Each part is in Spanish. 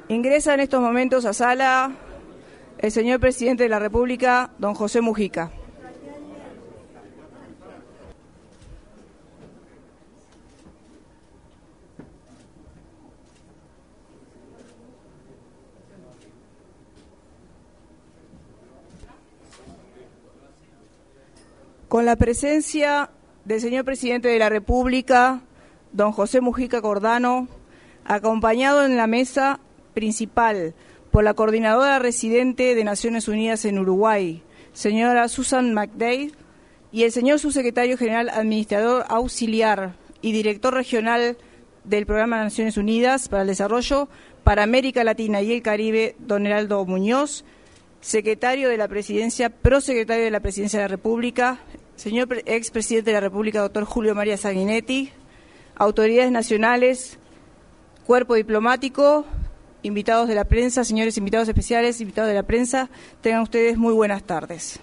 Ingresa en estos momentos a sala el señor Presidente de la República, don José Mujica. Con la presencia del señor Presidente de la República, don José Mujica Cordano, acompañado en la mesa principal por la coordinadora residente de Naciones Unidas en Uruguay, señora Susan McDade, y el señor subsecretario general administrador auxiliar y director regional del Programa de Naciones Unidas para el Desarrollo para América Latina y el Caribe, don Heraldo Muñoz, secretario de la Presidencia, prosecretario de la Presidencia de la República, señor expresidente de la República, doctor Julio María Sanguinetti, autoridades nacionales, cuerpo diplomático, invitados de la prensa, señores invitados especiales, invitados de la prensa, tengan ustedes muy buenas tardes.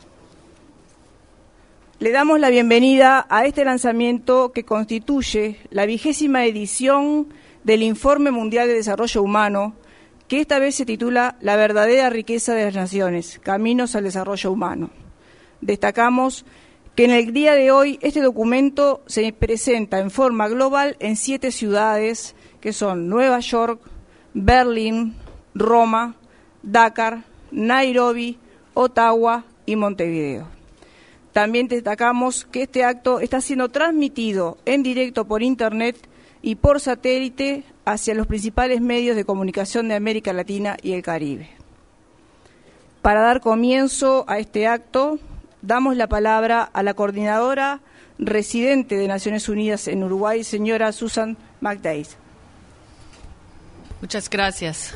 Le damos la bienvenida a este lanzamiento que constituye la 20ª edición del Informe Mundial de Desarrollo Humano, que esta vez se titula La verdadera riqueza de las naciones, caminos al desarrollo humano. Destacamos que en el día de hoy este documento se presenta en forma global en 7 ciudades, que son Nueva York, Berlín, Roma, Dakar, Nairobi, Ottawa y Montevideo. También destacamos que este acto está siendo transmitido en directo por Internet y por satélite hacia los principales medios de comunicación de América Latina y el Caribe. Para dar comienzo a este acto, damos la palabra a la coordinadora residente de Naciones Unidas en Uruguay, señora Susan McDade. Muchas gracias.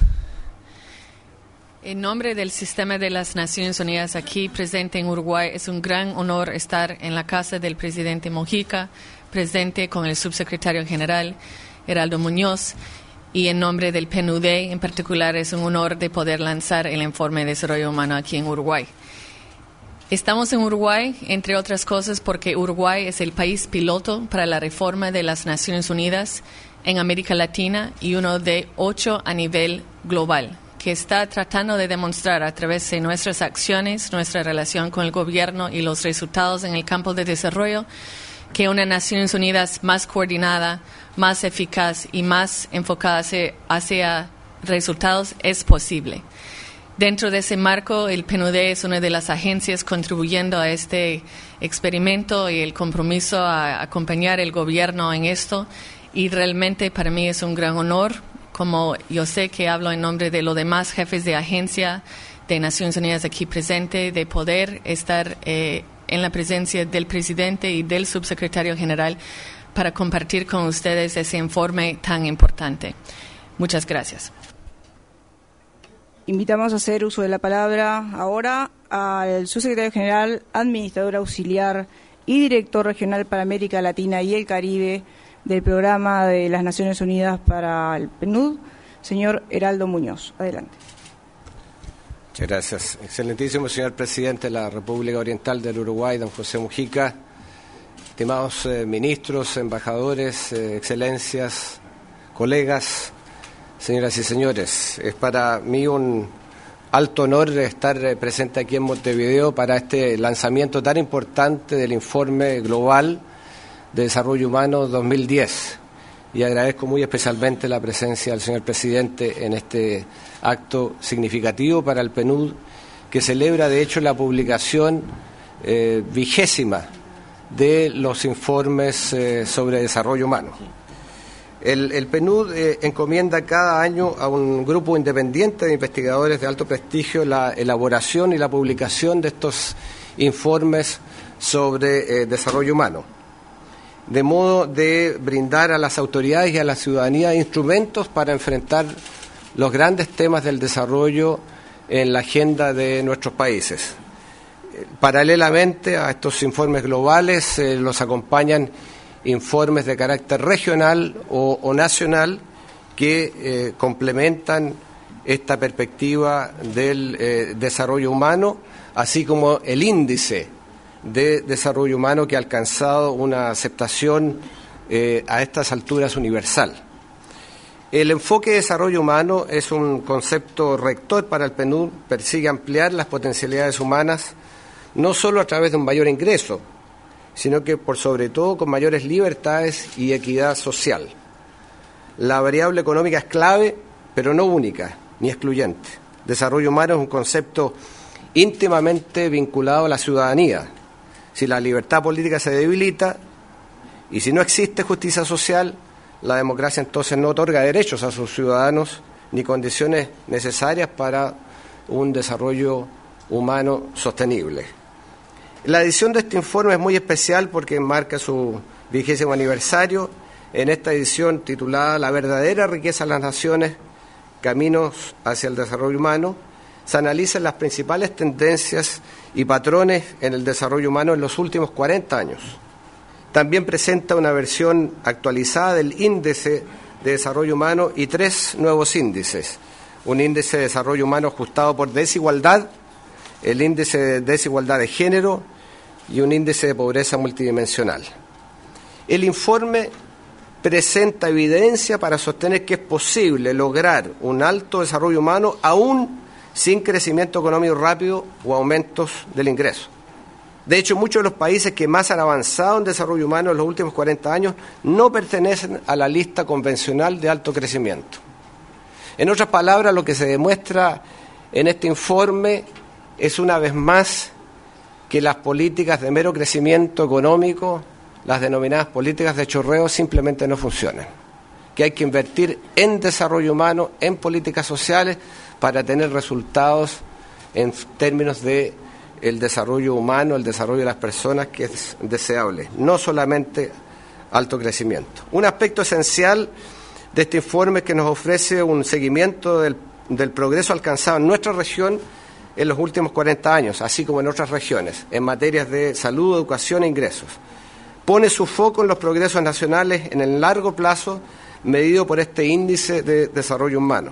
En nombre del Sistema de las Naciones Unidas aquí presente en Uruguay, es un gran honor estar en la casa del presidente Mujica, presente con el subsecretario general Heraldo Muñoz, y en nombre del PNUD en particular es un honor de poder lanzar el informe de desarrollo humano aquí en Uruguay. Estamos en Uruguay, entre otras cosas, porque Uruguay es el país piloto para la reforma de las Naciones Unidas en América Latina y uno de 8 a nivel global, que está tratando de demostrar a través de nuestras acciones, nuestra relación con el gobierno y los resultados en el campo de desarrollo, que una Naciones Unidas más coordinada, más eficaz y más enfocada hacia resultados es posible. Dentro de ese marco, el PNUD es una de las agencias contribuyendo a este experimento y el compromiso a acompañar el gobierno en esto. Y realmente para mí es un gran honor, como yo sé que hablo en nombre de los demás jefes de agencia de Naciones Unidas aquí presente, de poder estar en la presencia del presidente y del subsecretario general para compartir con ustedes ese informe tan importante. Muchas gracias. Invitamos a hacer uso de la palabra ahora al subsecretario general, administrador auxiliar y director regional para América Latina y el Caribe del Programa de las Naciones Unidas para el PNUD, señor Heraldo Muñoz. Adelante. Muchas gracias. Excelentísimo señor presidente de la República Oriental del Uruguay, don José Mujica, estimados ministros, embajadores, excelencias, colegas, señoras y señores, es para mí un alto honor estar presente aquí en Montevideo para este lanzamiento tan importante del Informe Global de Desarrollo Humano 2010. Y agradezco muy especialmente la presencia del señor presidente en este acto significativo para el PNUD, que celebra de hecho la publicación 20ª de los informes sobre desarrollo humano. El PNUD encomienda cada año a un grupo independiente de investigadores de alto prestigio la elaboración y la publicación de estos informes sobre desarrollo humano, de modo de brindar a las autoridades y a la ciudadanía instrumentos para enfrentar los grandes temas del desarrollo en la agenda de nuestros países. Paralelamente a estos informes globales los acompañan informes de carácter regional o nacional que complementan esta perspectiva del desarrollo humano, así como el índice de desarrollo humano que ha alcanzado una aceptación a estas alturas universal. El enfoque de desarrollo humano es un concepto rector para el PNUD, persigue ampliar las potencialidades humanas, no solo a través de un mayor ingreso, sino que por sobre todo con mayores libertades y equidad social. La variable económica es clave, pero no única ni excluyente. Desarrollo humano es un concepto íntimamente vinculado a la ciudadanía. Si la libertad política se debilita y si no existe justicia social, la democracia entonces no otorga derechos a sus ciudadanos ni condiciones necesarias para un desarrollo humano sostenible. La edición de este informe es muy especial porque marca su 20º aniversario. En esta edición titulada La verdadera riqueza de las naciones, caminos hacia el desarrollo humano, se analizan las principales tendencias y patrones en el desarrollo humano en los últimos 40 años. También presenta una versión actualizada del índice de desarrollo humano y 3 nuevos índices. Un índice de desarrollo humano ajustado por desigualdad, el índice de desigualdad de género y un índice de pobreza multidimensional. El informe presenta evidencia para sostener que es posible lograr un alto desarrollo humano aún sin crecimiento económico rápido o aumentos del ingreso. De hecho, muchos de los países que más han avanzado en desarrollo humano en los últimos 40 años no pertenecen a la lista convencional de alto crecimiento. En otras palabras, lo que se demuestra en este informe es una vez más que las políticas de mero crecimiento económico, las denominadas políticas de chorreo, simplemente no funcionan. Que hay que invertir en desarrollo humano, en políticas sociales, para tener resultados en términos de el desarrollo humano, el desarrollo de las personas, que es deseable, no solamente alto crecimiento. Un aspecto esencial de este informe es que nos ofrece un seguimiento del progreso alcanzado en nuestra región en los últimos 40 años, así como en otras regiones, en materias de salud, educación e ingresos. Pone su foco en los progresos nacionales en el largo plazo, medido por este índice de desarrollo humano.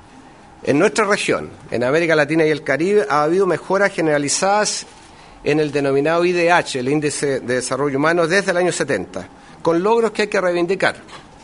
En nuestra región, en América Latina y el Caribe, ha habido mejoras generalizadas en el denominado IDH, el Índice de Desarrollo Humano, desde el año 70, con logros que hay que reivindicar.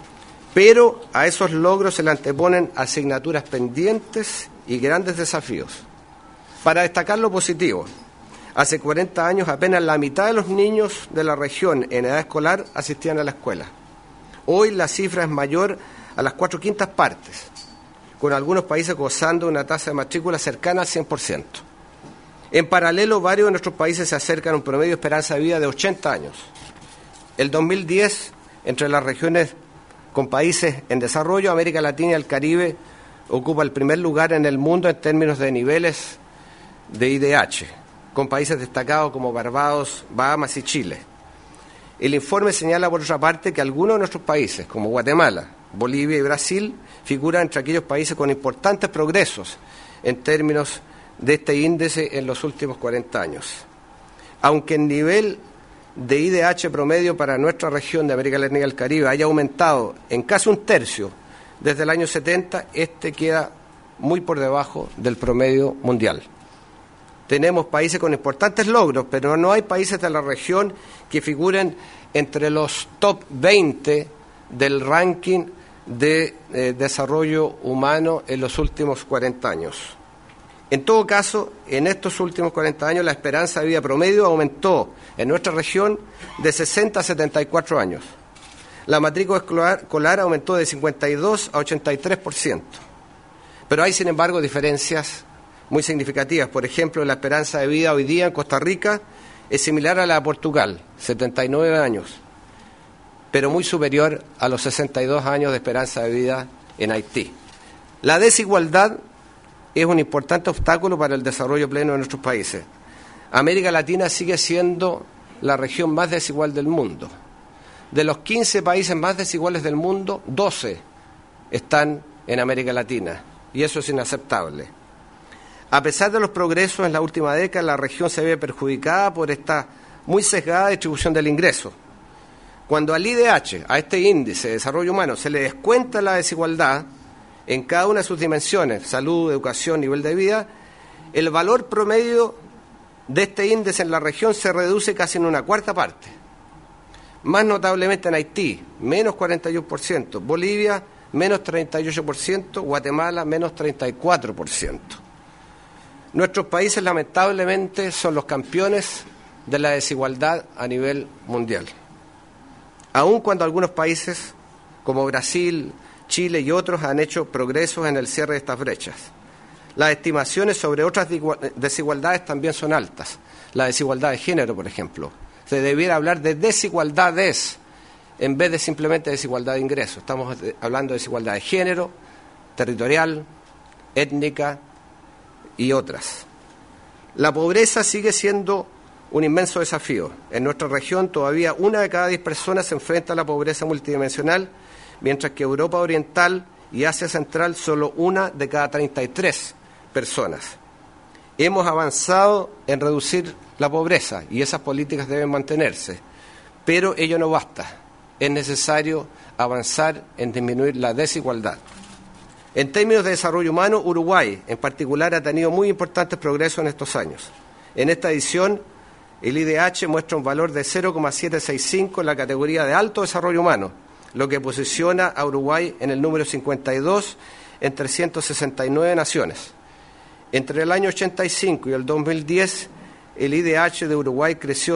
Pero a esos logros se le anteponen asignaturas pendientes y grandes desafíos. Para destacar lo positivo, hace 40 años apenas la mitad de los niños de la región en edad escolar asistían a la escuela. Hoy la cifra es mayor a las 4/5 partes, con algunos países gozando de una tasa de matrícula cercana al 100%. En paralelo, varios de nuestros países se acercan a un promedio de esperanza de vida de 80 años. El 2010, entre las regiones con países en desarrollo, América Latina y el Caribe ocupa el primer lugar en el mundo en términos de niveles de IDH, con países destacados como Barbados, Bahamas y Chile. El informe señala, por otra parte, que algunos de nuestros países, como Guatemala, Bolivia y Brasil, figuran entre aquellos países con importantes progresos en términos de este índice en los últimos 40 años. Aunque el nivel de IDH promedio para nuestra región de América Latina y el Caribe haya aumentado en casi un tercio desde el año 70, este queda muy por debajo del promedio mundial. Tenemos países con importantes logros, pero no hay países de la región que figuren entre los top 20 del ranking de desarrollo humano en los últimos 40 años. En todo caso, en estos últimos 40 años la esperanza de vida promedio aumentó en nuestra región de 60 a 74 años. La matrícula escolar aumentó de 52 a 83%. Pero hay, sin embargo, diferencias muy significativas. Por ejemplo, la esperanza de vida hoy día en Costa Rica es similar a la de Portugal, 79 años, pero muy superior a los 62 años de esperanza de vida en Haití. La desigualdad es un importante obstáculo para el desarrollo pleno de nuestros países. América Latina sigue siendo la región más desigual del mundo. De los 15 países más desiguales del mundo, 12 están en América Latina, y eso es inaceptable. A pesar de los progresos en la última década, la región se ve perjudicada por esta muy sesgada distribución del ingreso. Cuando al IDH, a este índice de desarrollo humano, se le descuenta la desigualdad en cada una de sus dimensiones, salud, educación, nivel de vida, el valor promedio de este índice en la región se reduce casi en una cuarta parte. Más notablemente en Haití, menos 41%, Bolivia, menos 38%, Guatemala, menos 34%. Nuestros países, lamentablemente, son los campeones de la desigualdad a nivel mundial. Aun cuando algunos países, como Brasil, Chile y otros, han hecho progresos en el cierre de estas brechas. Las estimaciones sobre otras desigualdades también son altas. La desigualdad de género, por ejemplo. Se debiera hablar de desigualdades en vez de simplemente desigualdad de ingresos. Estamos hablando de desigualdad de género, territorial, étnica y otras. La pobreza sigue siendo un inmenso desafío. En nuestra región todavía 1 de cada 10 personas se enfrenta a la pobreza multidimensional, mientras que Europa Oriental y Asia Central solo 1 de cada 33 personas. Hemos avanzado en reducir la pobreza y esas políticas deben mantenerse, pero ello no basta. Es necesario avanzar en disminuir la desigualdad. En términos de desarrollo humano, Uruguay en particular ha tenido muy importantes progresos en estos años. En esta edición, el IDH muestra un valor de 0,765 en la categoría de alto desarrollo humano, lo que posiciona a Uruguay en el número 52 entre 169 naciones. Entre el año 85 y el 2010, el IDH de Uruguay creció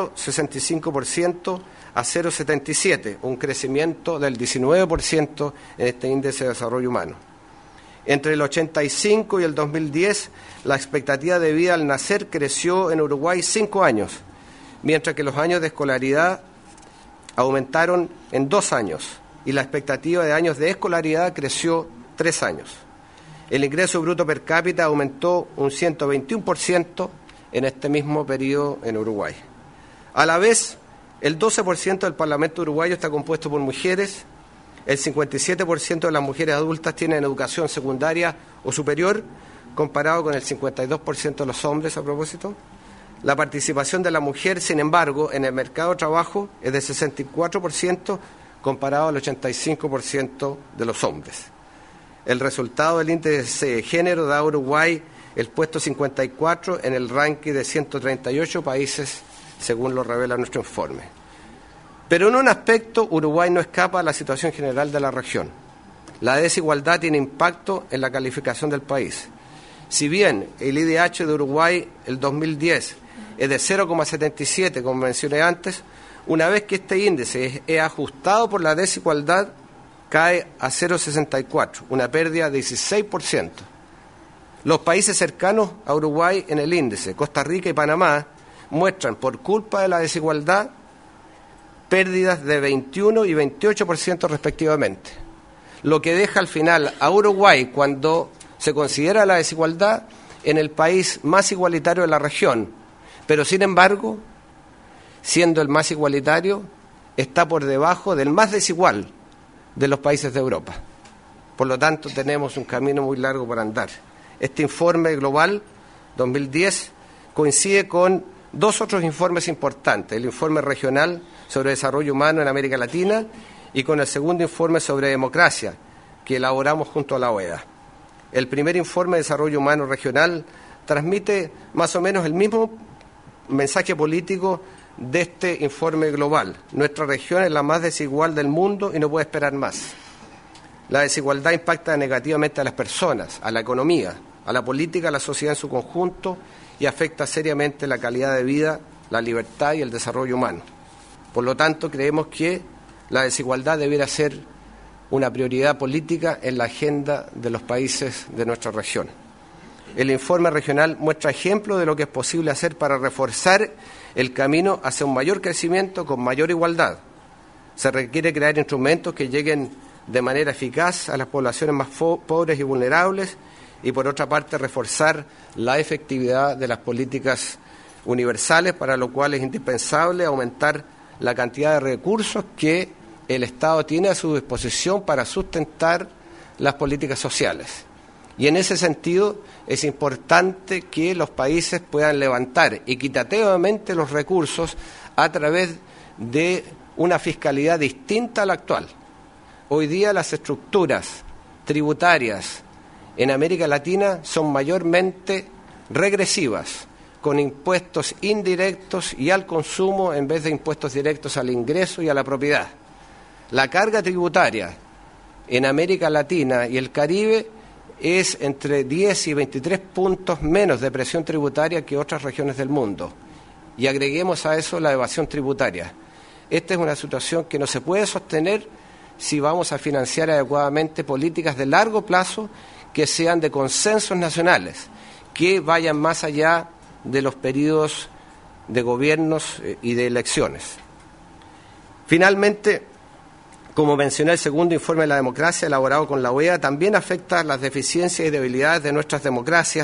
0,65% a 0,77, un crecimiento del 19% en este índice de desarrollo humano. Entre el 85 y el 2010, la expectativa de vida al nacer creció en Uruguay 5 años, mientras que los años de escolaridad aumentaron en 2 años y la expectativa de años de escolaridad creció 3 años. El ingreso bruto per cápita aumentó un 121% en este mismo periodo en Uruguay. A la vez, el 12% del Parlamento uruguayo está compuesto por mujeres, el 57% de las mujeres adultas tienen educación secundaria o superior, comparado con el 52% de los hombres a propósito. La participación de la mujer, sin embargo, en el mercado de trabajo es de 64%, comparado al 85% de los hombres. El resultado del índice de género da a Uruguay el puesto 54 en el ranking de 138 países, según lo revela nuestro informe. Pero en un aspecto, Uruguay no escapa a la situación general de la región. La desigualdad tiene impacto en la calificación del país. Si bien el IDH de Uruguay, el 2010, es de 0,77, como mencioné antes, una vez que este índice es ajustado por la desigualdad, cae a 0,64, una pérdida de 16%. Los países cercanos a Uruguay en el índice, Costa Rica y Panamá, muestran, por culpa de la desigualdad, pérdidas de 21 y 28% respectivamente, lo que deja al final a Uruguay, cuando se considera la desigualdad, en el país más igualitario de la región, pero sin embargo, siendo el más igualitario, está por debajo del más desigual de los países de Europa. Por lo tanto, tenemos un camino muy largo por andar. Este informe global 2010 coincide con 2 otros informes importantes, el informe regional sobre desarrollo humano en América Latina y con el segundo informe sobre democracia, que elaboramos junto a la OEA. El primer informe de desarrollo humano regional transmite más o menos el mismo mensaje político de este informe global. Nuestra región es la más desigual del mundo y no puede esperar más. La desigualdad impacta negativamente a las personas, a la economía, a la política, a la sociedad en su conjunto y afecta seriamente la calidad de vida, la libertad y el desarrollo humano. Por lo tanto, creemos que la desigualdad debiera ser una prioridad política en la agenda de los países de nuestra región. El informe regional muestra ejemplos de lo que es posible hacer para reforzar el camino hacia un mayor crecimiento con mayor igualdad. Se requiere crear instrumentos que lleguen de manera eficaz a las poblaciones más pobres y vulnerables y, por otra parte, reforzar la efectividad de las políticas universales, para lo cual es indispensable aumentar la cantidad de recursos que el Estado tiene a su disposición para sustentar las políticas sociales. Y en ese sentido es importante que los países puedan levantar equitativamente los recursos a través de una fiscalidad distinta a la actual. Hoy día las estructuras tributarias en América Latina son mayormente regresivas, con impuestos indirectos y al consumo en vez de impuestos directos al ingreso y a la propiedad. La carga tributaria en América Latina y el Caribe es entre 10 y 23 puntos menos de presión tributaria que otras regiones del mundo. Y agreguemos a eso la evasión tributaria. Esta es una situación que no se puede sostener si vamos a financiar adecuadamente políticas de largo plazo que sean de consensos nacionales, que vayan más allá de los periodos de gobiernos y de elecciones. Finalmente, como mencioné, el segundo informe de la democracia elaborado con la OEA también afecta las deficiencias y debilidades de nuestras democracias,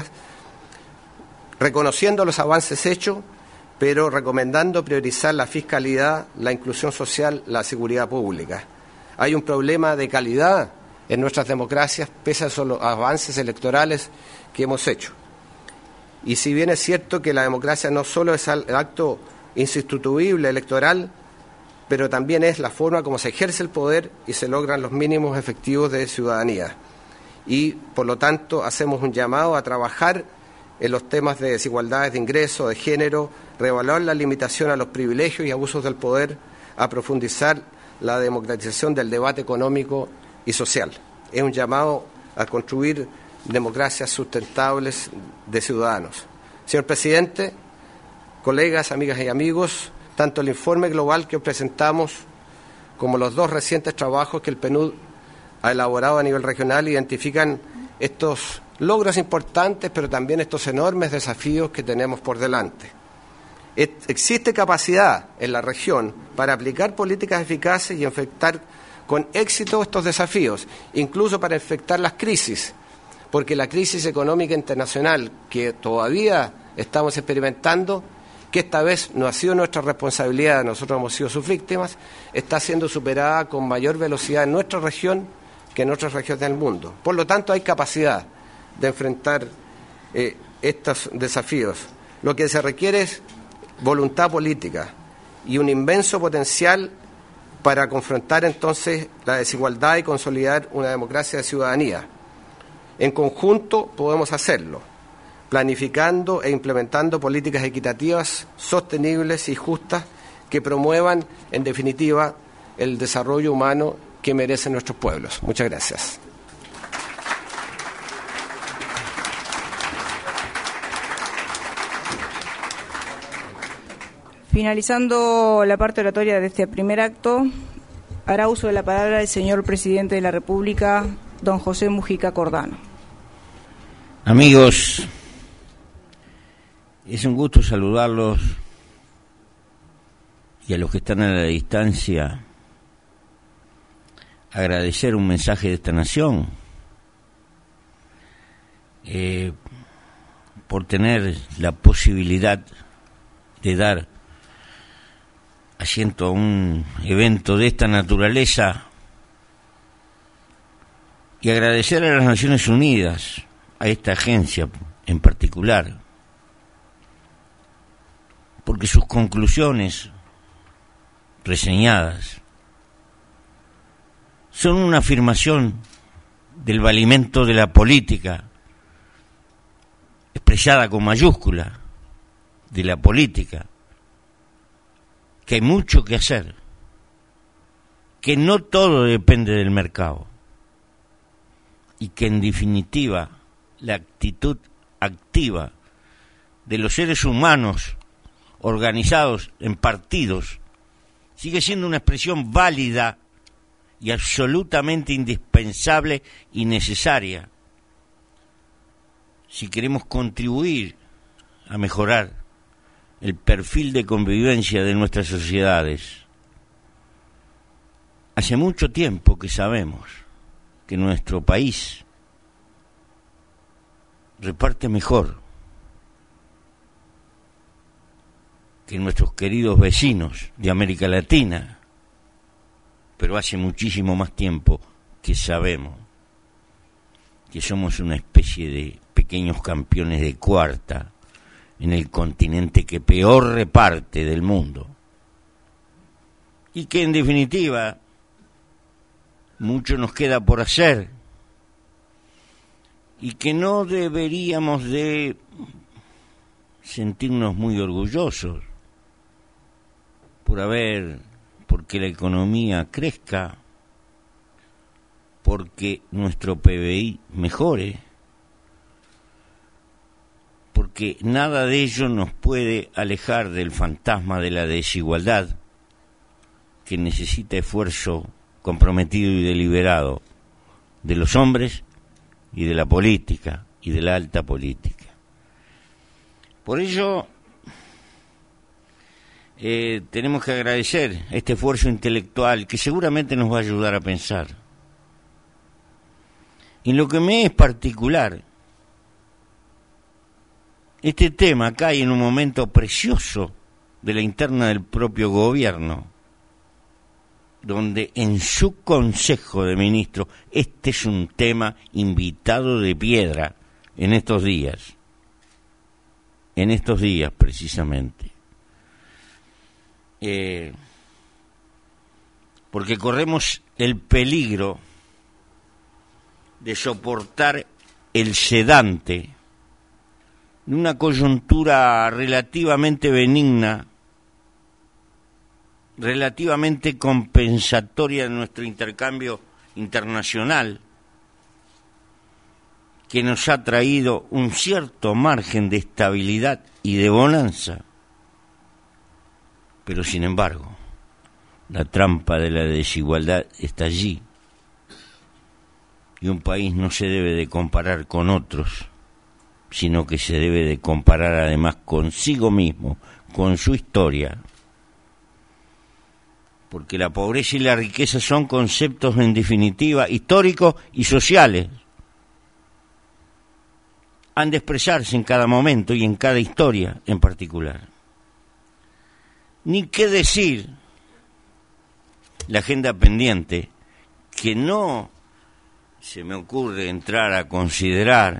reconociendo los avances hechos, pero recomendando priorizar la fiscalidad, la inclusión social, la seguridad pública. Hay un problema de calidad en nuestras democracias pese a los avances electorales que hemos hecho. Y si bien es cierto que la democracia no solo es el acto insustituible electoral, pero también es la forma como se ejerce el poder y se logran los mínimos efectivos de ciudadanía. Y, por lo tanto, hacemos un llamado a trabajar en los temas de desigualdades de ingreso, de género, reevaluar la limitación a los privilegios y abusos del poder, a profundizar la democratización del debate económico y social. Es un llamado a construir democracias sustentables de ciudadanos. Señor presidente, colegas, amigas y amigos, tanto el informe global que presentamos como los dos recientes trabajos que el PNUD ha elaborado a nivel regional identifican estos logros importantes, pero también estos enormes desafíos que tenemos por delante. Existe capacidad en la región para aplicar políticas eficaces y enfrentar con éxito estos desafíos, incluso para enfrentar las crisis, porque la crisis económica internacional que todavía estamos experimentando, que esta vez no ha sido nuestra responsabilidad, nosotros hemos sido sus víctimas, está siendo superada con mayor velocidad en nuestra región que en otras regiones del mundo. Por lo tanto, hay capacidad de enfrentar estos desafíos. Lo que se requiere es voluntad política y un inmenso potencial para confrontar entonces la desigualdad y consolidar una democracia de ciudadanía. En conjunto podemos hacerlo, planificando e implementando políticas equitativas, sostenibles y justas que promuevan, en definitiva, el desarrollo humano que merecen nuestros pueblos. Muchas gracias. Finalizando la parte oratoria de este primer acto, hará uso de la palabra el señor presidente de la República, don José Mujica Cordano. Amigos, es un gusto saludarlos y a los que están a la distancia agradecer un mensaje de esta nación por tener la posibilidad de dar asiento a un evento de esta naturaleza y agradecer a las Naciones Unidas, a esta agencia en particular, porque sus conclusiones reseñadas son una afirmación del valimento de la política, expresada con mayúscula, de la política, que hay mucho que hacer, que no todo depende del mercado y que en definitiva la actitud activa de los seres humanos organizados en partidos sigue siendo una expresión válida y absolutamente indispensable y necesaria si queremos contribuir a mejorar el perfil de convivencia de nuestras sociedades. Hace mucho tiempo que sabemos que nuestro país reparte mejor que nuestros queridos vecinos de América Latina, pero hace muchísimo más tiempo que sabemos que somos una especie de pequeños campeones de cuarta en el continente que peor reparte del mundo, y que en definitiva mucho nos queda por hacer y que no deberíamos de sentirnos muy orgullosos porque la economía crezca, porque nuestro PBI mejore, porque nada de ello nos puede alejar del fantasma de la desigualdad, que necesita esfuerzo comprometido y deliberado de los hombres y de la política y de la alta política. Por ello, tenemos que agradecer este esfuerzo intelectual que seguramente nos va a ayudar a pensar. En lo que me es particular, este tema cae en un momento precioso de la interna del propio gobierno, donde en su Consejo de Ministros este es un tema invitado de piedra en estos días precisamente. Porque corremos el peligro de soportar el sedante de una coyuntura relativamente benigna, relativamente compensatoria de nuestro intercambio internacional, que nos ha traído un cierto margen de estabilidad y de bonanza. Pero sin embargo, la trampa de la desigualdad está allí, y un país no se debe de comparar con otros, sino que se debe de comparar además consigo mismo, con su historia, porque la pobreza y la riqueza son conceptos en definitiva históricos y sociales. Han de expresarse en cada momento y en cada historia en particular. Ni qué decir la agenda pendiente, que no se me ocurre entrar a considerar,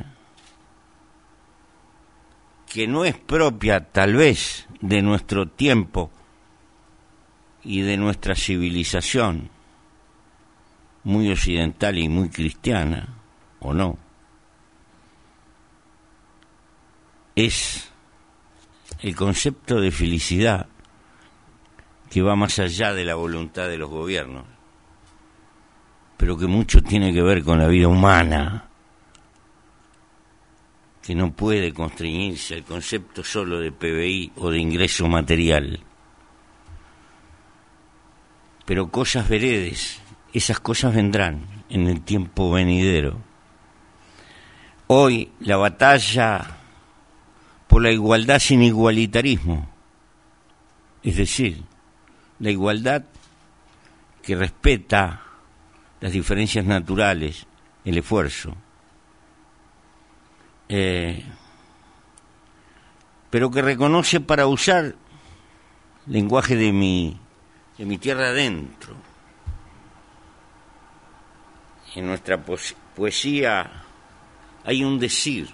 que no es propia tal vez de nuestro tiempo y de nuestra civilización, muy occidental y muy cristiana, ¿o no? Es el concepto de felicidad que va más allá de la voluntad de los gobiernos, pero que mucho tiene que ver con la vida humana, que no puede constreñirse al concepto solo de PBI o de ingreso material. Pero cosas veredes, esas cosas vendrán en el tiempo venidero. Hoy la batalla por la igualdad sin igualitarismo, es decir, la igualdad que respeta las diferencias naturales, el esfuerzo, pero que reconoce, para usar lenguaje de mi tierra adentro, en nuestra poesía hay un decir: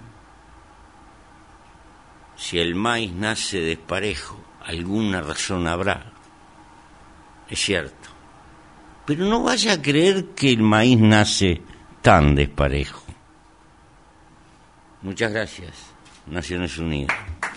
si el maíz nace desparejo, alguna razón habrá. Es cierto, pero no vaya a creer que el maíz nace tan desparejo. Muchas gracias, Naciones Unidas.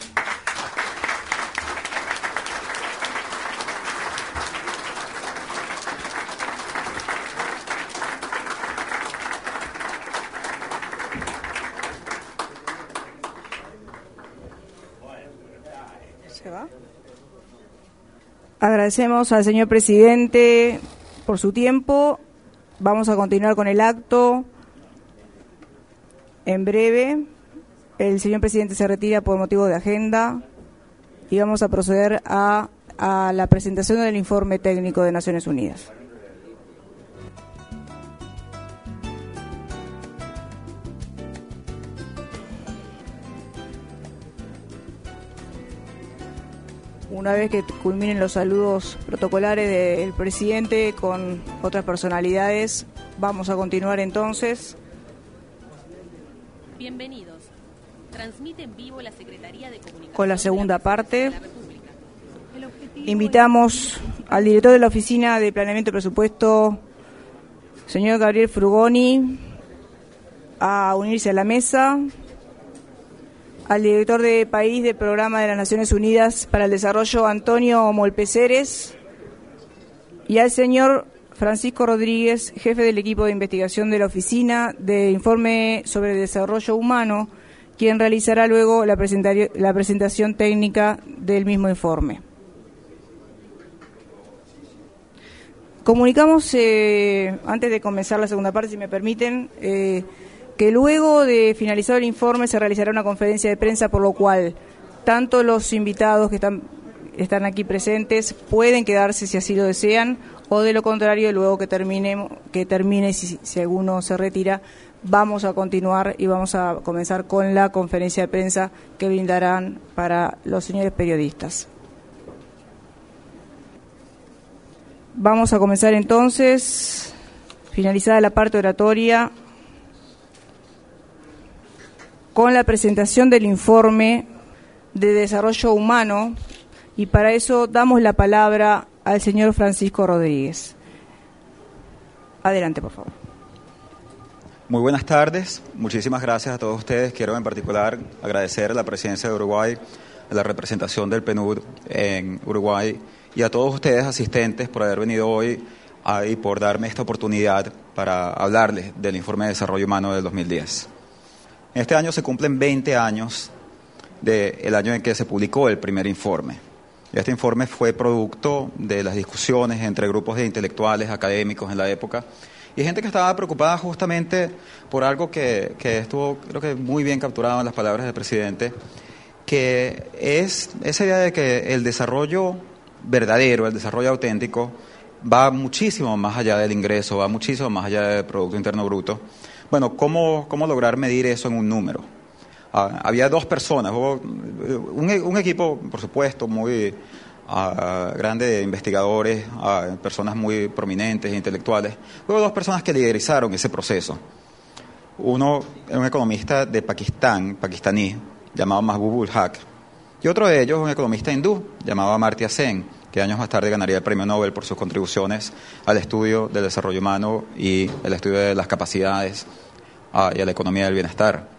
Agradecemos al señor presidente por su tiempo. Vamos a continuar con el acto. En breve, el señor presidente se retira por motivo de agenda y vamos a proceder a la presentación del informe técnico de Naciones Unidas. Una vez que culminen los saludos protocolares del presidente con otras personalidades, vamos a continuar entonces. Bienvenidos. Transmite en vivo la Secretaría de Comunicación con la segunda parte. de la República. Invitamos al director de la Oficina de Planeamiento y Presupuesto, señor Gabriel Frugoni, a unirse a la mesa. Al director de país del Programa de las Naciones Unidas para el Desarrollo, Antonio Molpeceres, y al señor Francisco Rodríguez, jefe del equipo de investigación de la Oficina de Informe sobre Desarrollo Humano, quien realizará luego la presentación técnica del mismo informe. Comunicamos, antes de comenzar la segunda parte, si me permiten, que luego de finalizado el informe se realizará una conferencia de prensa, por lo cual tanto los invitados que están aquí presentes pueden quedarse si así lo desean, o de lo contrario, luego que termine si alguno se retira, vamos a continuar y vamos a comenzar con la conferencia de prensa que brindarán para los señores periodistas. Vamos a comenzar entonces, finalizada la parte oratoria, con la presentación del informe de desarrollo humano, y para eso damos la palabra al señor Francisco Rodríguez. Adelante, por favor. Muy buenas tardes, muchísimas gracias a todos ustedes. Quiero en particular agradecer a la Presidencia de Uruguay, a la representación del PNUD en Uruguay y a todos ustedes asistentes por haber venido hoy y por darme esta oportunidad para hablarles del Informe de Desarrollo Humano del 2010. Este año se cumplen 20 años del año en que se publicó el primer informe. Este informe fue producto de las discusiones entre grupos de intelectuales, académicos en la época, y gente que estaba preocupada justamente por algo que estuvo, creo que muy bien capturado en las palabras del presidente, que es esa idea de que el desarrollo verdadero, el desarrollo auténtico, va muchísimo más allá del ingreso, va muchísimo más allá del Producto Interno Bruto. Bueno, ¿cómo lograr medir eso en un número? Había dos personas, hubo un equipo, por supuesto, muy grande de investigadores, personas muy prominentes e intelectuales. Hubo dos personas que liderizaron ese proceso. Uno era un economista de pakistaní, llamado Mahbub-ul Haq, y otro de ellos un economista hindú, llamado Amartya Sen, que años más tarde ganaría el premio Nobel por sus contribuciones al estudio del desarrollo humano y el estudio de las capacidades y a la economía del bienestar.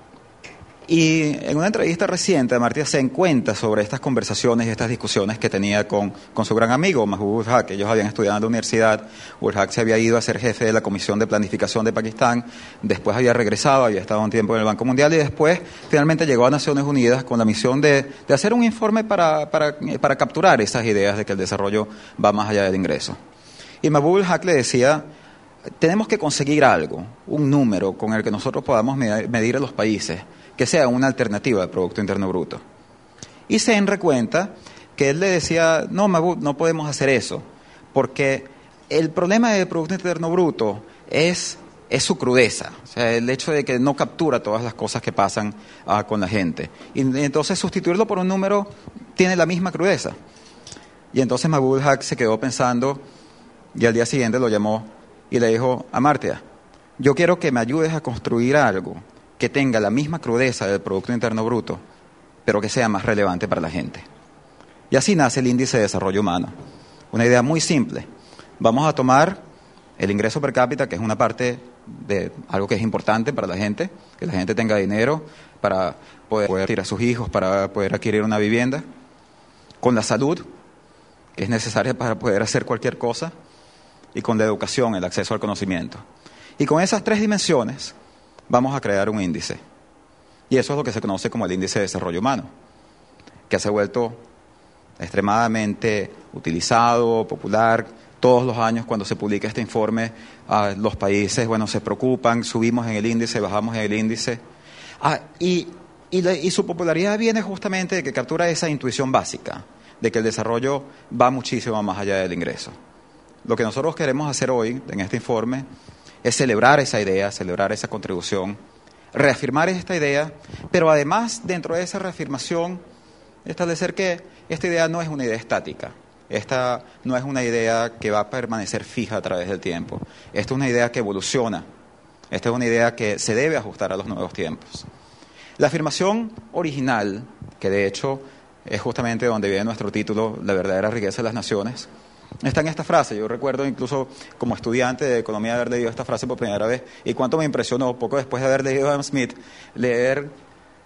Y en una entrevista reciente, Amartya Sen cuenta sobre estas conversaciones y estas discusiones que tenía con su gran amigo, Mahbub-ul Haq. Ellos habían estudiado en la universidad. Ul Haq se había ido a ser jefe de la Comisión de Planificación de Pakistán, después había regresado, había estado un tiempo en el Banco Mundial y después finalmente llegó a Naciones Unidas con la misión de hacer un informe para capturar esas ideas de que el desarrollo va más allá del ingreso. Y Mahbub-ul Haq le decía, tenemos que conseguir algo, un número con el que nosotros podamos medir a los países, que sea una alternativa al Producto Interno Bruto. Y Sen recuenta que él le decía, no, Mahbub, no podemos hacer eso, porque el problema del Producto Interno Bruto es su crudeza, o sea, el hecho de que no captura todas las cosas que pasan con la gente. Y entonces sustituirlo por un número tiene la misma crudeza. Y entonces Mahbub-ul Haq se quedó pensando y al día siguiente lo llamó y le dijo, Amartya, yo quiero que me ayudes a construir algo que tenga la misma crudeza del Producto Interno Bruto, pero que sea más relevante para la gente. Y así nace el Índice de Desarrollo Humano. Una idea muy simple. Vamos a tomar el ingreso per cápita, que es una parte de algo que es importante para la gente, que la gente tenga dinero para poder ir a sus hijos, para poder adquirir una vivienda, con la salud, que es necesaria para poder hacer cualquier cosa, y con la educación, el acceso al conocimiento. Y con esas tres dimensiones vamos a crear un índice. Y eso es lo que se conoce como el Índice de Desarrollo Humano, que se ha vuelto extremadamente utilizado, popular. Todos los años cuando se publica este informe, los países, se preocupan, subimos en el índice, bajamos en el índice. Y su popularidad viene justamente de que captura esa intuición básica, de que el desarrollo va muchísimo más allá del ingreso. Lo que nosotros queremos hacer hoy en este informe es celebrar esa idea, celebrar esa contribución, reafirmar esta idea, pero además, dentro de esa reafirmación, establecer que esta idea no es una idea estática, esta no es una idea que va a permanecer fija a través del tiempo, esta es una idea que evoluciona, esta es una idea que se debe ajustar a los nuevos tiempos. La afirmación original, que de hecho es justamente donde viene nuestro título, La verdadera riqueza de las naciones, está en esta frase. Yo recuerdo incluso como estudiante de economía haber leído esta frase por primera vez y cuánto me impresionó, poco después de haber leído a Adam Smith, leer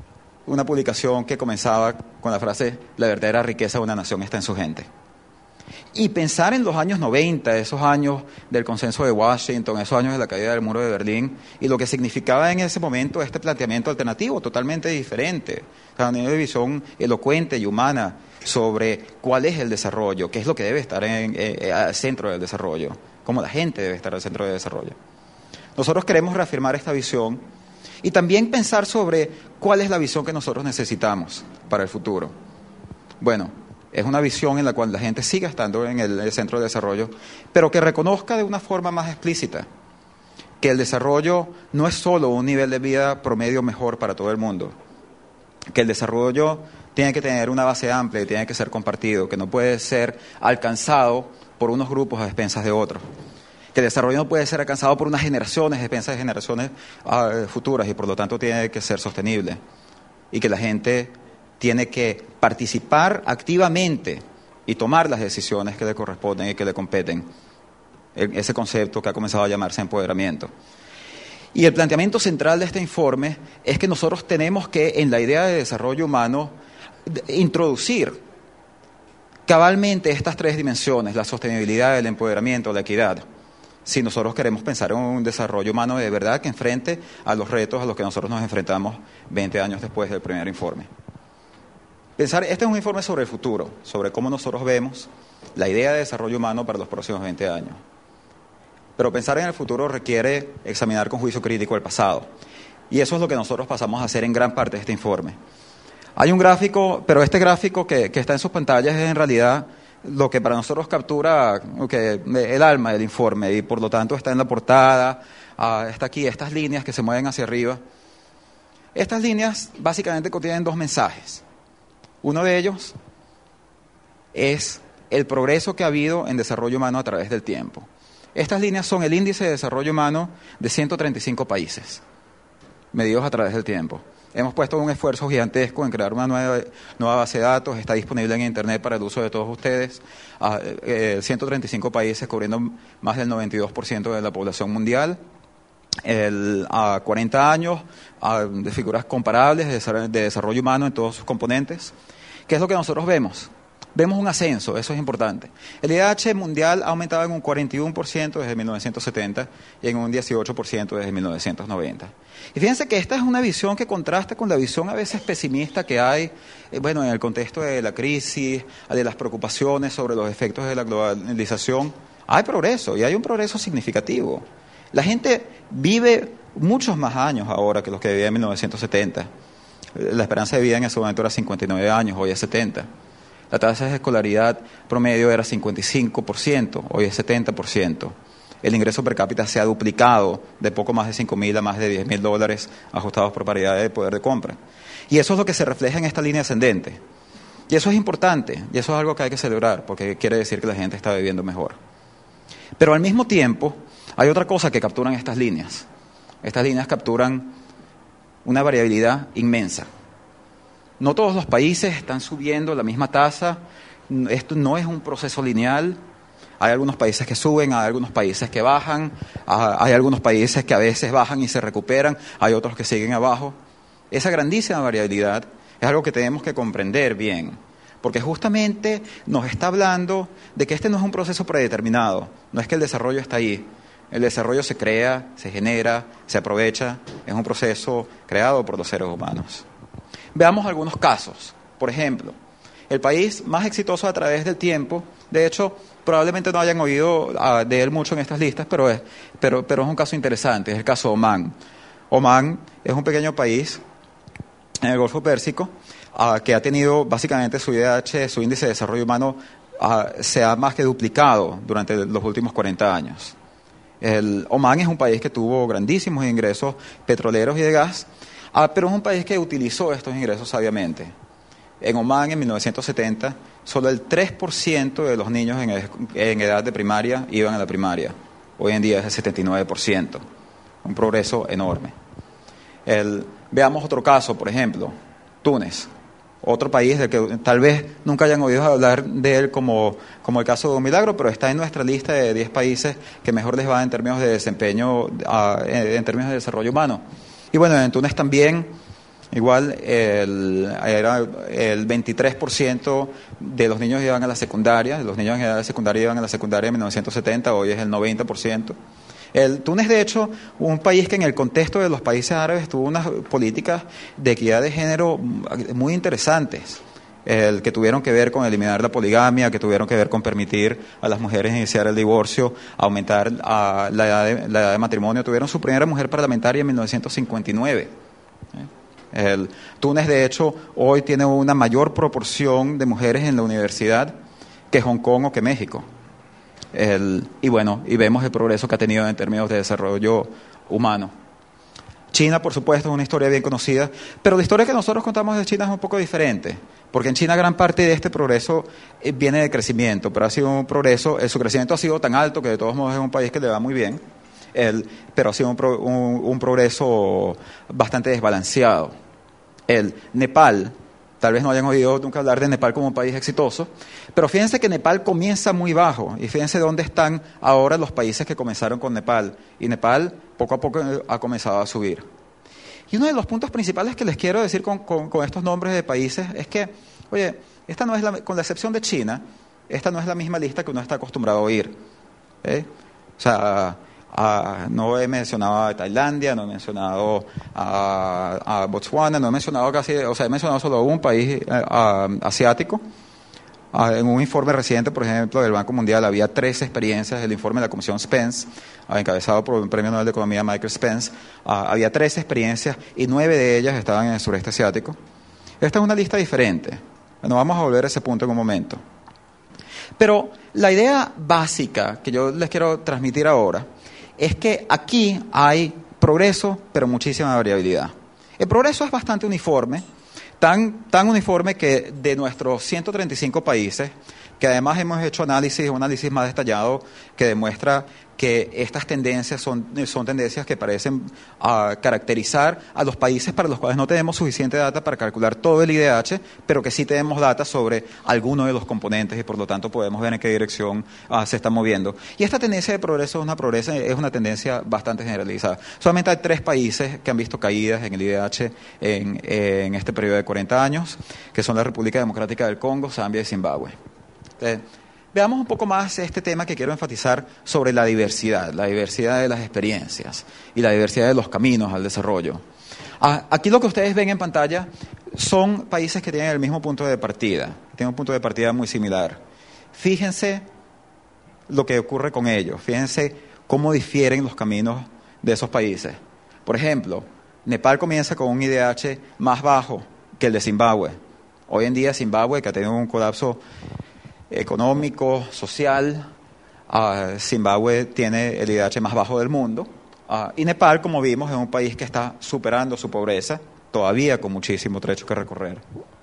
una publicación que comenzaba con la frase, la verdadera riqueza de una nación está en su gente. Y pensar en los años 90, esos años del consenso de Washington, esos años de la caída del muro de Berlín, y lo que significaba en ese momento este planteamiento alternativo, totalmente diferente. O sea, una visión elocuente y humana sobre cuál es el desarrollo, qué es lo que debe estar al centro del desarrollo, cómo la gente debe estar al centro del desarrollo. Nosotros queremos reafirmar esta visión y también pensar sobre cuál es la visión que nosotros necesitamos para el futuro. Bueno, es una visión en la cual la gente siga estando en el centro de desarrollo, pero que reconozca de una forma más explícita que el desarrollo no es solo un nivel de vida promedio mejor para todo el mundo, que el desarrollo tiene que tener una base amplia y tiene que ser compartido, que no puede ser alcanzado por unos grupos a expensas de otros, que el desarrollo no puede ser alcanzado por unas generaciones a expensas de generaciones futuras y por lo tanto tiene que ser sostenible y que la gente tiene que participar activamente y tomar las decisiones que le corresponden y que le competen. Ese concepto que ha comenzado a llamarse empoderamiento. Y el planteamiento central de este informe es que nosotros tenemos que, en la idea de desarrollo humano, introducir cabalmente estas tres dimensiones, la sostenibilidad, el empoderamiento, la equidad, si nosotros queremos pensar en un desarrollo humano de verdad que enfrente a los retos a los que nosotros nos enfrentamos 20 años después del primer informe. Este es un informe sobre el futuro, sobre cómo nosotros vemos la idea de desarrollo humano para los próximos 20 años. Pero pensar en el futuro requiere examinar con juicio crítico el pasado. Y eso es lo que nosotros pasamos a hacer en gran parte de este informe. Hay un gráfico, pero este gráfico que está en sus pantallas es en realidad lo que para nosotros captura el alma del informe y por lo tanto está en la portada, está aquí, estas líneas que se mueven hacia arriba. Estas líneas básicamente contienen dos mensajes. Uno de ellos es el progreso que ha habido en desarrollo humano a través del tiempo. Estas líneas son el índice de desarrollo humano de 135 países, medidos a través del tiempo. Hemos puesto un esfuerzo gigantesco en crear una nueva base de datos, está disponible en Internet para el uso de todos ustedes. 135 países cubriendo más del 92% de la población mundial. A 40 años de figuras comparables de desarrollo humano en todos sus componentes. ¿Qué es lo que nosotros vemos? Vemos un ascenso, eso es importante. El IDH mundial ha aumentado en un 41% desde 1970 y en un 18% desde 1990. Y fíjense que esta es una visión que contrasta con la visión a veces pesimista que hay en el contexto de la crisis, de las preocupaciones sobre los efectos de la globalización. Hay progreso y hay un progreso significativo. La gente vive muchos más años ahora que los que vivía en 1970. La esperanza de vida en ese momento era 59 años, hoy es 70. La tasa de escolaridad promedio era 55%, hoy es 70%. El ingreso per cápita se ha duplicado de poco más de $5,000 a más de $10,000 ajustados por paridad de poder de compra. Y eso es lo que se refleja en esta línea ascendente. Y eso es importante, y eso es algo que hay que celebrar, porque quiere decir que la gente está viviendo mejor. Pero al mismo tiempo, hay otra cosa que capturan estas líneas. Estas líneas capturan una variabilidad inmensa. No todos los países están subiendo la misma tasa. Esto no es un proceso lineal. Hay algunos países que suben, hay algunos países que bajan, hay algunos países que a veces bajan y se recuperan, hay otros que siguen abajo. Esa grandísima variabilidad es algo que tenemos que comprender bien, porque justamente nos está hablando de que este no es un proceso predeterminado, no es que el desarrollo está ahí. El desarrollo se crea, se genera, se aprovecha, es un proceso creado por los seres humanos. Veamos algunos casos. Por ejemplo, el país más exitoso a través del tiempo, de hecho, probablemente no hayan oído de él mucho en estas listas, pero es un caso interesante, es el caso Omán. Omán es un pequeño país en el Golfo Pérsico que ha tenido básicamente su IDH, su índice de desarrollo humano, se ha más que duplicado durante los últimos 40 años. Omán es un país que tuvo grandísimos ingresos petroleros y de gas, pero es un país que utilizó estos ingresos sabiamente. En Omán, en 1970, solo el 3% de los niños en edad de primaria iban a la primaria. Hoy en día es el 79%. Un progreso enorme. Veamos otro caso, por ejemplo, Túnez. Otro país del que tal vez nunca hayan oído hablar de él como el caso de un milagro, pero está en nuestra lista de 10 países que mejor les va en términos de desempeño, en términos de desarrollo humano. Y bueno, en Túnez también Igual, el 23% de los niños iban a la secundaria, los niños en edad de secundaria iban a la secundaria en 1970, hoy es el 90%. Túnez, de hecho, un país que en el contexto de los países árabes tuvo unas políticas de equidad de género muy interesantes, que tuvieron que ver con eliminar la poligamia, que tuvieron que ver con permitir a las mujeres iniciar el divorcio, aumentar la edad de matrimonio. Tuvieron su primera mujer parlamentaria en 1959. Túnez, de hecho, hoy tiene una mayor proporción de mujeres en la universidad que Hong Kong o que México. Y vemos el progreso que ha tenido en términos de desarrollo humano. China, por supuesto, es una historia bien conocida, pero la historia que nosotros contamos de China es un poco diferente, porque en China gran parte de este progreso viene de crecimiento, pero ha sido un progreso, su crecimiento ha sido tan alto que de todos modos es un país que le va muy bien, pero ha sido un progreso bastante desbalanceado. Nepal, tal vez no hayan oído nunca hablar de Nepal como un país exitoso, pero fíjense que Nepal comienza muy bajo, y fíjense dónde están ahora los países que comenzaron con Nepal, y Nepal poco a poco ha comenzado a subir. Y uno de los puntos principales que les quiero decir con estos nombres de países es que, oye, esta no es con la excepción de China, esta no es la misma lista que uno está acostumbrado a oír. O sea, no he mencionado a Tailandia, no he mencionado a Botswana, no he mencionado he mencionado solo un país asiático. En un informe reciente, por ejemplo, del Banco Mundial, había 13 experiencias, el informe de la Comisión Spence, encabezado por el Premio Nobel de Economía Michael Spence, había 13 experiencias y 9 de ellas estaban en el sureste asiático. Esta es una lista diferente. Bueno, vamos a volver a ese punto en un momento. Pero la idea básica que yo les quiero transmitir ahora es que aquí hay progreso, pero muchísima variabilidad. El progreso es bastante uniforme, tan uniforme que de nuestros 135 países, que además hemos hecho un análisis más detallado que demuestra que estas tendencias son tendencias que parecen caracterizar a los países para los cuales no tenemos suficiente data para calcular todo el IDH, pero que sí tenemos data sobre algunos de los componentes y por lo tanto podemos ver en qué dirección se está moviendo. Y esta tendencia de progreso es una tendencia bastante generalizada. Solamente hay 3 países que han visto caídas en el IDH en este periodo de 40 años, que son la República Democrática del Congo, Zambia y Zimbabue. Veamos un poco más este tema que quiero enfatizar sobre la diversidad de las experiencias y la diversidad de los caminos al desarrollo. Aquí lo que ustedes ven en pantalla son países que tienen el mismo punto de partida, tienen un punto de partida muy similar. Fíjense lo que ocurre con ellos, fíjense cómo difieren los caminos de esos países. Por ejemplo, Nepal comienza con un IDH más bajo que el de Zimbabue. Hoy en día Zimbabue, que ha tenido un colapso económico, social, Zimbabue tiene el IDH más bajo del mundo, y Nepal, como vimos, es un país que está superando su pobreza, todavía con muchísimo trecho que recorrer.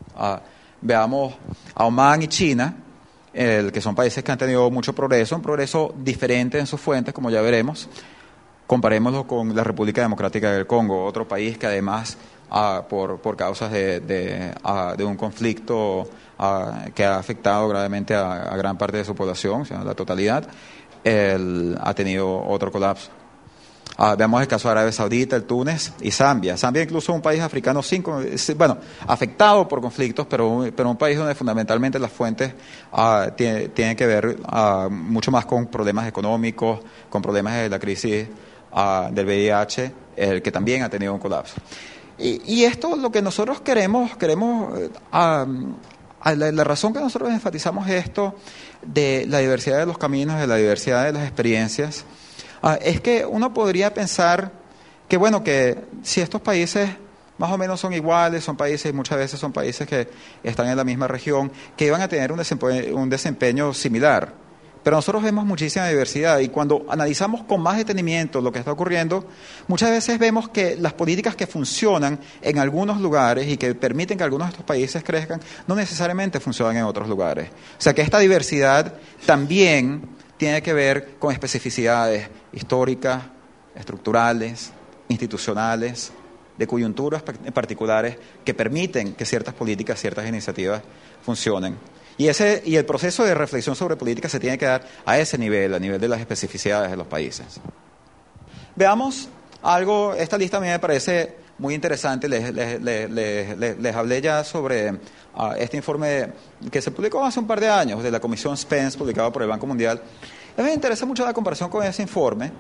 Veamos a Omán y China, que son países que han tenido mucho progreso, un progreso diferente en sus fuentes, como ya veremos. Comparémoslo con la República Democrática del Congo, otro país que además, por causas de un conflicto que ha afectado gravemente a gran parte de su población, o sea, la totalidad, ha tenido otro colapso. Veamos el caso de Arabia Saudita, el Túnez y Zambia. Zambia incluso es un país africano afectado por conflictos, pero un país donde fundamentalmente las fuentes tienen que ver mucho más con problemas económicos, con problemas de la crisis del VIH, que también ha tenido un colapso. Y esto lo que nosotros queremos la razón que nosotros enfatizamos esto de la diversidad de los caminos, de la diversidad de las experiencias, es que uno podría pensar que si estos países más o menos son iguales, muchas veces son países que están en la misma región, que iban a tener un desempeño similar. Pero nosotros vemos muchísima diversidad y cuando analizamos con más detenimiento lo que está ocurriendo, muchas veces vemos que las políticas que funcionan en algunos lugares y que permiten que algunos de estos países crezcan, no necesariamente funcionan en otros lugares. O sea que esta diversidad también tiene que ver con especificidades históricas, estructurales, institucionales, de coyunturas particulares que permiten que ciertas políticas, ciertas iniciativas funcionen. Y el proceso de reflexión sobre política se tiene que dar a ese nivel, a nivel de las especificidades de los países. Veamos algo, esta lista a mí me parece muy interesante. Les hablé ya sobre este informe que se publicó hace un par de años de la Comisión Spence, publicado por el Banco Mundial. A mí me interesa mucho la comparación con ese informe.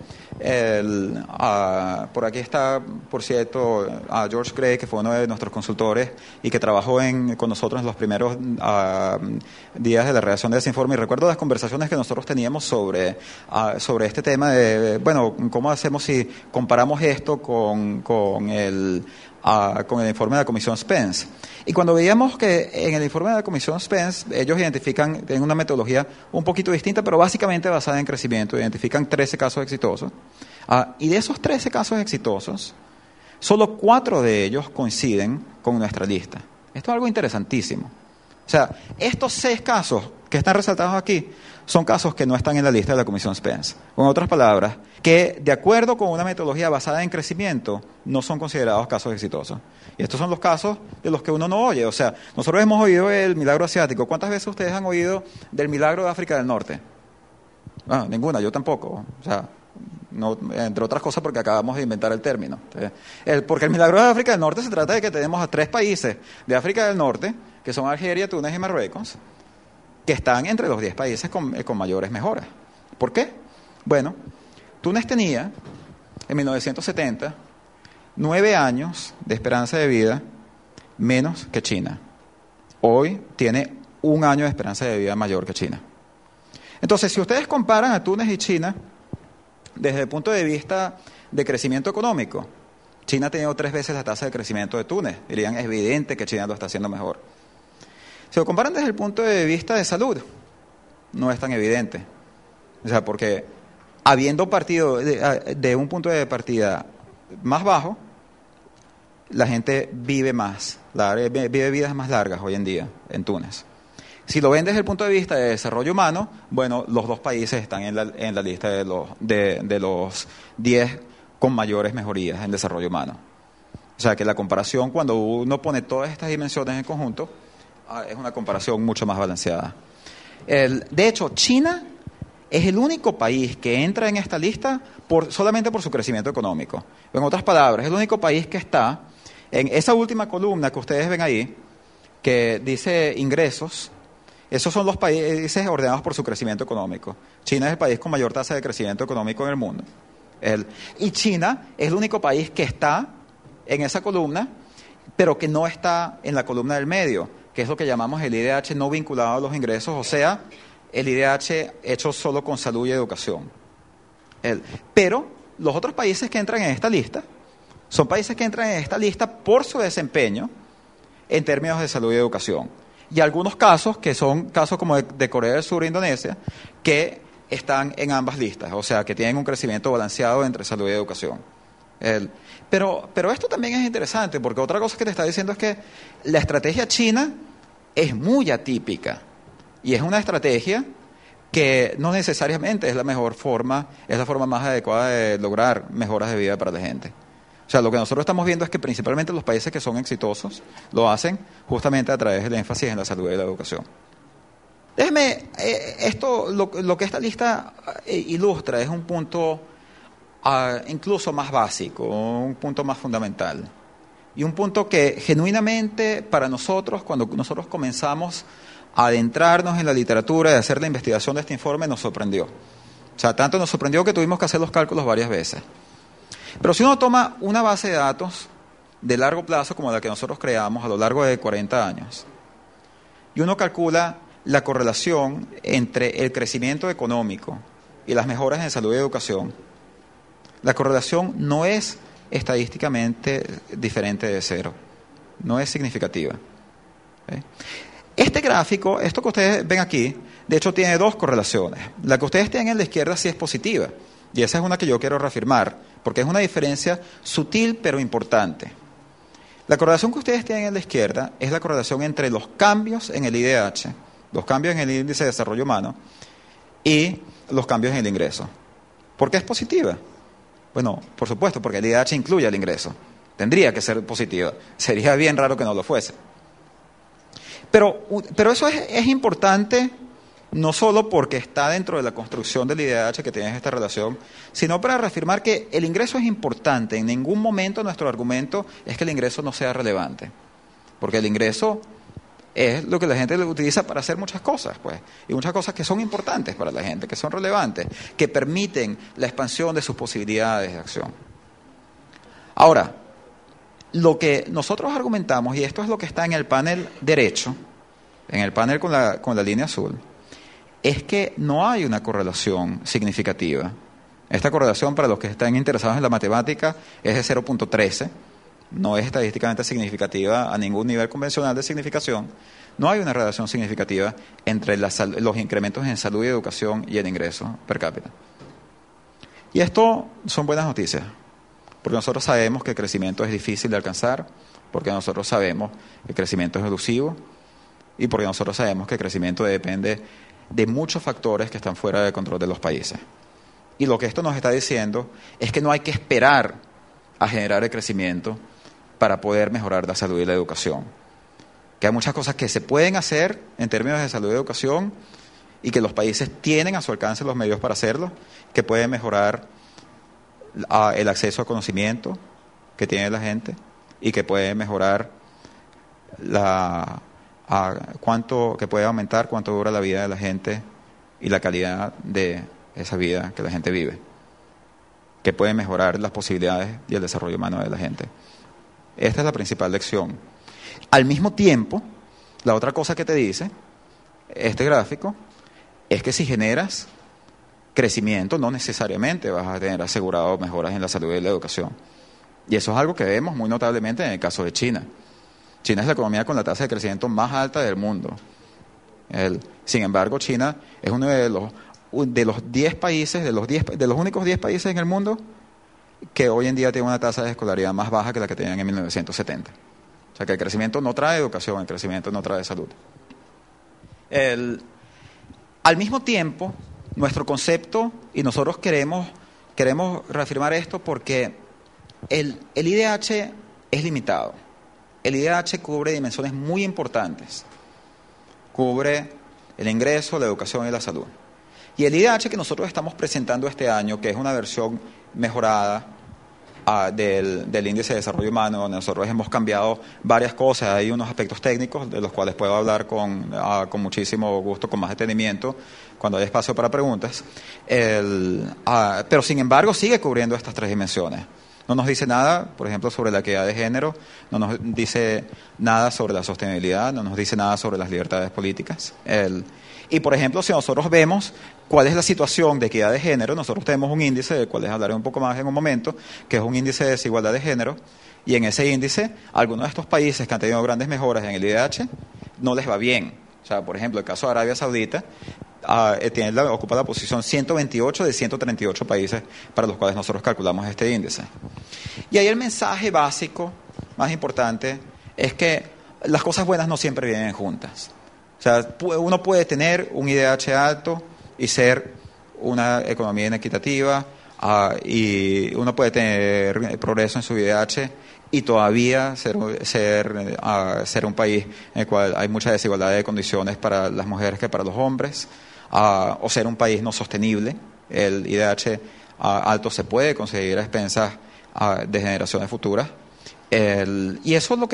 Por aquí está, por cierto, George Gray, que fue uno de nuestros consultores y que trabajó con nosotros en los primeros días de la redacción de ese informe. Y recuerdo las conversaciones que nosotros teníamos sobre este tema de, bueno, cómo hacemos si comparamos esto con el informe de la Comisión Spence. Y cuando veíamos que en el informe de la Comisión Spence, ellos tienen una metodología un poquito distinta, pero básicamente basada en crecimiento. Identifican 13 casos exitosos. Y de esos 13 casos exitosos, solo 4 de ellos coinciden con nuestra lista. Esto es algo interesantísimo. O sea, estos 6 casos que están resaltados aquí son casos que no están en la lista de la Comisión Spence. Con otras palabras, que de acuerdo con una metodología basada en crecimiento, no son considerados casos exitosos. Y estos son los casos de los que uno no oye. O sea, nosotros hemos oído el milagro asiático. ¿Cuántas veces ustedes han oído del milagro de África del Norte? Ninguna, yo tampoco. O sea, no, entre otras cosas porque acabamos de inventar el término. Porque el milagro de África del Norte se trata de que tenemos a 3 países de África del Norte, que son Argelia, Túnez y Marruecos, que están entre los 10 países con mayores mejoras. ¿Por qué? Bueno, Túnez tenía, en 1970, 9 años de esperanza de vida menos que China. Hoy tiene 1 año de esperanza de vida mayor que China. Entonces, si ustedes comparan a Túnez y China, desde el punto de vista de crecimiento económico, China ha tenido 3 veces la tasa de crecimiento de Túnez. Dirían, es evidente que China lo está haciendo mejor. Si lo comparan desde el punto de vista de salud, no es tan evidente. O sea, porque habiendo partido de un punto de partida más bajo, la gente vive más, vive vidas más largas hoy en día en Túnez. Si lo ven desde el punto de vista de desarrollo humano, bueno, los 2 países están en la lista de los 10 con mayores mejorías en desarrollo humano. O sea que la comparación, cuando uno pone todas estas dimensiones en conjunto, es una comparación mucho más balanceada. De hecho, China es el único país que entra en esta lista solamente por su crecimiento económico. En otras palabras, es el único país que está en esa última columna que ustedes ven ahí, que dice ingresos. Esos son los países ordenados por su crecimiento económico. China es el país con mayor tasa de crecimiento económico en el mundo. Y China es el único país que está en esa columna, pero que no está en la columna del medio, que es lo que llamamos el IDH no vinculado a los ingresos, o sea, el IDH hecho solo con salud y educación. Pero los otros países que entran en esta lista son países que entran en esta lista por su desempeño en términos de salud y educación. Y algunos casos, que son casos como de Corea del Sur e Indonesia, que están en ambas listas, o sea, que tienen un crecimiento balanceado entre salud y educación. Pero esto también es interesante, porque otra cosa que te está diciendo es que la estrategia china es muy atípica, y es una estrategia que no necesariamente es la mejor forma, es la forma más adecuada de lograr mejoras de vida para la gente. O sea, lo que nosotros estamos viendo es que principalmente los países que son exitosos lo hacen justamente a través del énfasis en la salud y la educación. Déjeme, lo que esta lista ilustra es un punto incluso más básico, un punto más fundamental. Y un punto que genuinamente para nosotros, cuando nosotros comenzamos a adentrarnos en la literatura y a hacer la investigación de este informe, nos sorprendió. O sea, tanto nos sorprendió que tuvimos que hacer los cálculos varias veces. Pero si uno toma una base de datos de largo plazo como la que nosotros creamos a lo largo de 40 años, y uno calcula la correlación entre el crecimiento económico y las mejoras en salud y educación, la correlación no es estadísticamente diferente de 0, no es significativa. ¿Okay? Este gráfico, esto que ustedes ven aquí, de hecho tiene 2 correlaciones. La que ustedes tienen en la izquierda sí es positiva, y esa es una que yo quiero reafirmar, porque es una diferencia sutil pero importante. La correlación que ustedes tienen en la izquierda es la correlación entre los cambios en el IDH, los cambios en el índice de desarrollo humano, y los cambios en el ingreso. ¿Por qué es positiva? Bueno, por supuesto, porque el IDH incluye el ingreso. Tendría que ser positiva. Sería bien raro que no lo fuese. Pero eso es importante no solo porque está dentro de la construcción del IDH que tiene esta relación, sino para reafirmar que el ingreso es importante. En ningún momento nuestro argumento es que el ingreso no sea relevante, porque el ingreso es lo que la gente utiliza para hacer muchas cosas, pues, y muchas cosas que son importantes para la gente, que son relevantes, que permiten la expansión de sus posibilidades de acción. Ahora, lo que nosotros argumentamos, y esto es lo que está en el panel derecho, en el panel con la línea azul, es que no hay una correlación significativa. Esta correlación, para los que están interesados en la matemática, es de 0.13, no es estadísticamente significativa a ningún nivel convencional de significación. No hay una relación significativa entre los incrementos en salud y educación y el ingreso per cápita. Y esto son buenas noticias, porque nosotros sabemos que el crecimiento es difícil de alcanzar, porque nosotros sabemos que el crecimiento es elusivo, y porque nosotros sabemos que el crecimiento depende de muchos factores que están fuera del control de los países. Y lo que esto nos está diciendo es que no hay que esperar a generar el crecimiento para poder mejorar la salud y la educación. Que hay muchas cosas que se pueden hacer en términos de salud y educación y que los países tienen a su alcance los medios para hacerlo, que pueden mejorar el acceso a conocimiento que tiene la gente y que pueden mejorar que puede aumentar cuánto dura la vida de la gente y la calidad de esa vida que la gente vive, que puede mejorar las posibilidades y el desarrollo humano de la gente. Esta es la principal lección. Al mismo tiempo, la otra cosa que te dice este gráfico es que si generas crecimiento, no necesariamente vas a tener asegurado mejoras en la salud y la educación. Y eso es algo que vemos muy notablemente en el caso de China. China es la economía con la tasa de crecimiento más alta del mundo. Sin embargo, China es uno de los 10 países, de los únicos 10 países en el mundo que hoy en día tiene una tasa de escolaridad más baja que la que tenían en 1970. O sea que el crecimiento no trae educación, el crecimiento no trae salud. Al mismo tiempo, nuestro concepto, y nosotros queremos reafirmar esto porque el IDH es limitado. El IDH cubre dimensiones muy importantes. Cubre el ingreso, la educación y la salud. Y el IDH que nosotros estamos presentando este año, que es una versión mejorada del Índice de Desarrollo Humano, donde nosotros hemos cambiado varias cosas, hay unos aspectos técnicos de los cuales puedo hablar con muchísimo gusto, con más detenimiento, cuando haya espacio para preguntas, pero sin embargo sigue cubriendo estas tres dimensiones. No nos dice nada, por ejemplo, sobre la equidad de género, no nos dice nada sobre la sostenibilidad, no nos dice nada sobre las libertades políticas. Y, por ejemplo, si nosotros vemos cuál es la situación de equidad de género, nosotros tenemos un índice, del cual les hablaré un poco más en un momento, que es un índice de desigualdad de género, y en ese índice, algunos de estos países que han tenido grandes mejoras en el IDH, no les va bien. O sea, por ejemplo, el caso de Arabia Saudita, ocupa la posición 128 de 138 países para los cuales nosotros calculamos este índice. Y ahí el mensaje básico, más importante, es que las cosas buenas no siempre vienen juntas. O sea, uno puede tener un IDH alto y ser una economía inequitativa, y uno puede tener progreso en su IDH y todavía ser un país en el cual hay mucha desigualdad de condiciones para las mujeres que para los hombres, o ser un país no sostenible. El IDH alto se puede conseguir a expensas de generaciones futuras. Y eso es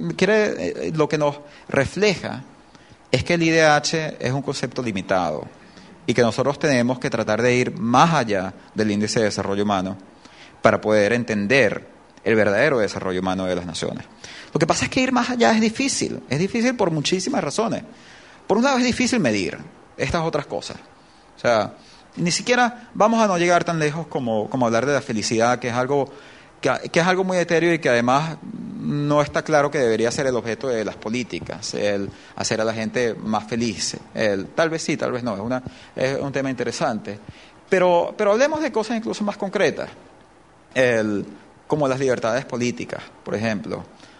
lo que nos refleja es que el IDH es un concepto limitado y que nosotros tenemos que tratar de ir más allá del índice de desarrollo humano para poder entender el verdadero desarrollo humano de las naciones. Lo que pasa es que ir más allá es difícil por muchísimas razones. Por un lado es difícil medir estas otras cosas. O sea, ni siquiera vamos a no llegar tan lejos como hablar de la felicidad, que es algo muy etéreo y que además no está claro que debería ser el objeto de las políticas, el hacer a la gente más feliz. Tal vez sí, tal vez no, es un tema interesante. Pero hablemos de cosas incluso más concretas, como las libertades políticas, por ejemplo,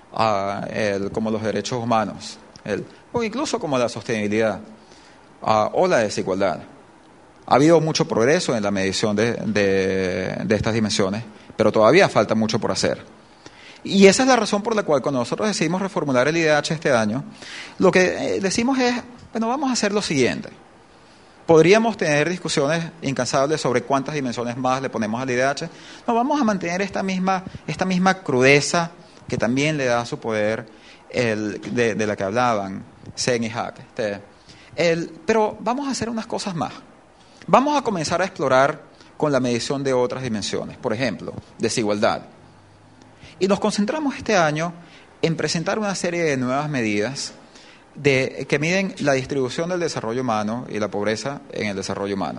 como los derechos humanos, o incluso como la sostenibilidad o la desigualdad. Ha habido mucho progreso en la medición de estas dimensiones, pero todavía falta mucho por hacer. Y esa es la razón por la cual cuando nosotros decidimos reformular el IDH este año, lo que decimos es, bueno, vamos a hacer lo siguiente. Podríamos tener discusiones incansables sobre cuántas dimensiones más le ponemos al IDH. No, vamos a mantener esta misma crudeza que también le da su poder de la que hablaban Sen y Hack. Pero vamos a hacer unas cosas más. Vamos a comenzar a explorar con la medición de otras dimensiones. Por ejemplo, desigualdad. Y nos concentramos este año en presentar una serie de nuevas medidas que miden la distribución del desarrollo humano y la pobreza en el desarrollo humano.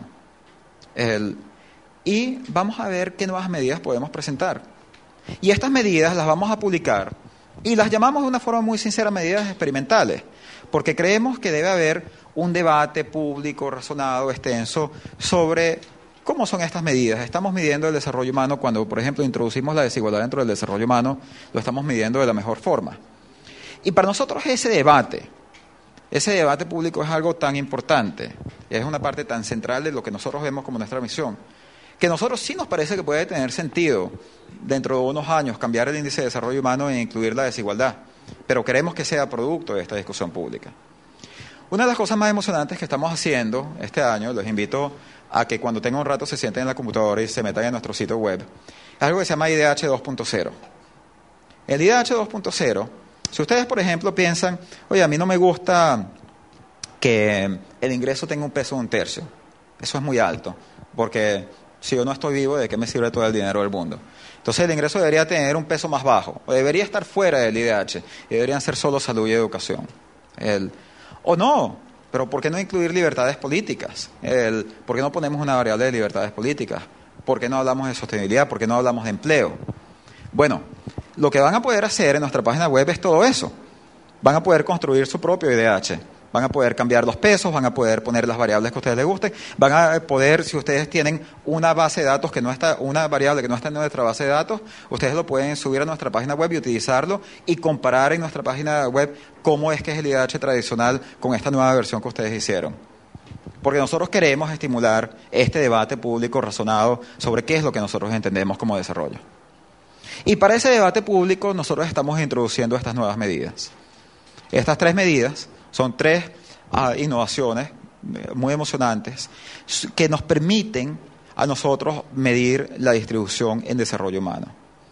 Y vamos a ver qué nuevas medidas podemos presentar. Y estas medidas las vamos a publicar y las llamamos de una forma muy sincera medidas experimentales, porque creemos que debe haber un debate público, razonado, extenso, sobre cómo son estas medidas. Estamos midiendo el desarrollo humano cuando, por ejemplo, introducimos la desigualdad dentro del desarrollo humano, lo estamos midiendo de la mejor forma. Y para nosotros ese debate público es algo tan importante, es una parte tan central de lo que nosotros vemos como nuestra misión, que a nosotros sí nos parece que puede tener sentido dentro de unos años cambiar el índice de desarrollo humano e incluir la desigualdad, pero queremos que sea producto de esta discusión pública. Una de las cosas más emocionantes que estamos haciendo este año, los invito a que cuando tengan un rato se sienten en la computadora y se metan en nuestro sitio web, es algo que se llama IDH 2.0. El IDH 2.0, si ustedes, por ejemplo, piensan, oye, a mí no me gusta que el ingreso tenga un peso de 1/3, eso es muy alto, porque si yo no estoy vivo, ¿de qué me sirve todo el dinero del mundo? Entonces el ingreso debería tener un peso más bajo, o debería estar fuera del IDH, y deberían ser solo salud y educación. O no, pero ¿por qué no incluir libertades políticas? ¿Por qué no ponemos una variable de libertades políticas? ¿Por qué no hablamos de sostenibilidad? ¿Por qué no hablamos de empleo? Bueno, lo que van a poder hacer en nuestra página web es todo eso. Van a poder construir su propio IDH. Van a poder cambiar los pesos, van a poder poner las variables que a ustedes les gusten, van a poder, si ustedes tienen una base de datos que no está, una variable que no está en nuestra base de datos, ustedes lo pueden subir a nuestra página web y utilizarlo y comparar en nuestra página web cómo es que es el IDH tradicional con esta nueva versión que ustedes hicieron. Porque nosotros queremos estimular este debate público razonado sobre qué es lo que nosotros entendemos como desarrollo. Y para ese debate público nosotros estamos introduciendo estas nuevas medidas. Estas 3 medidas son 3 innovaciones muy emocionantes que nos permiten a nosotros medir la distribución en desarrollo humano.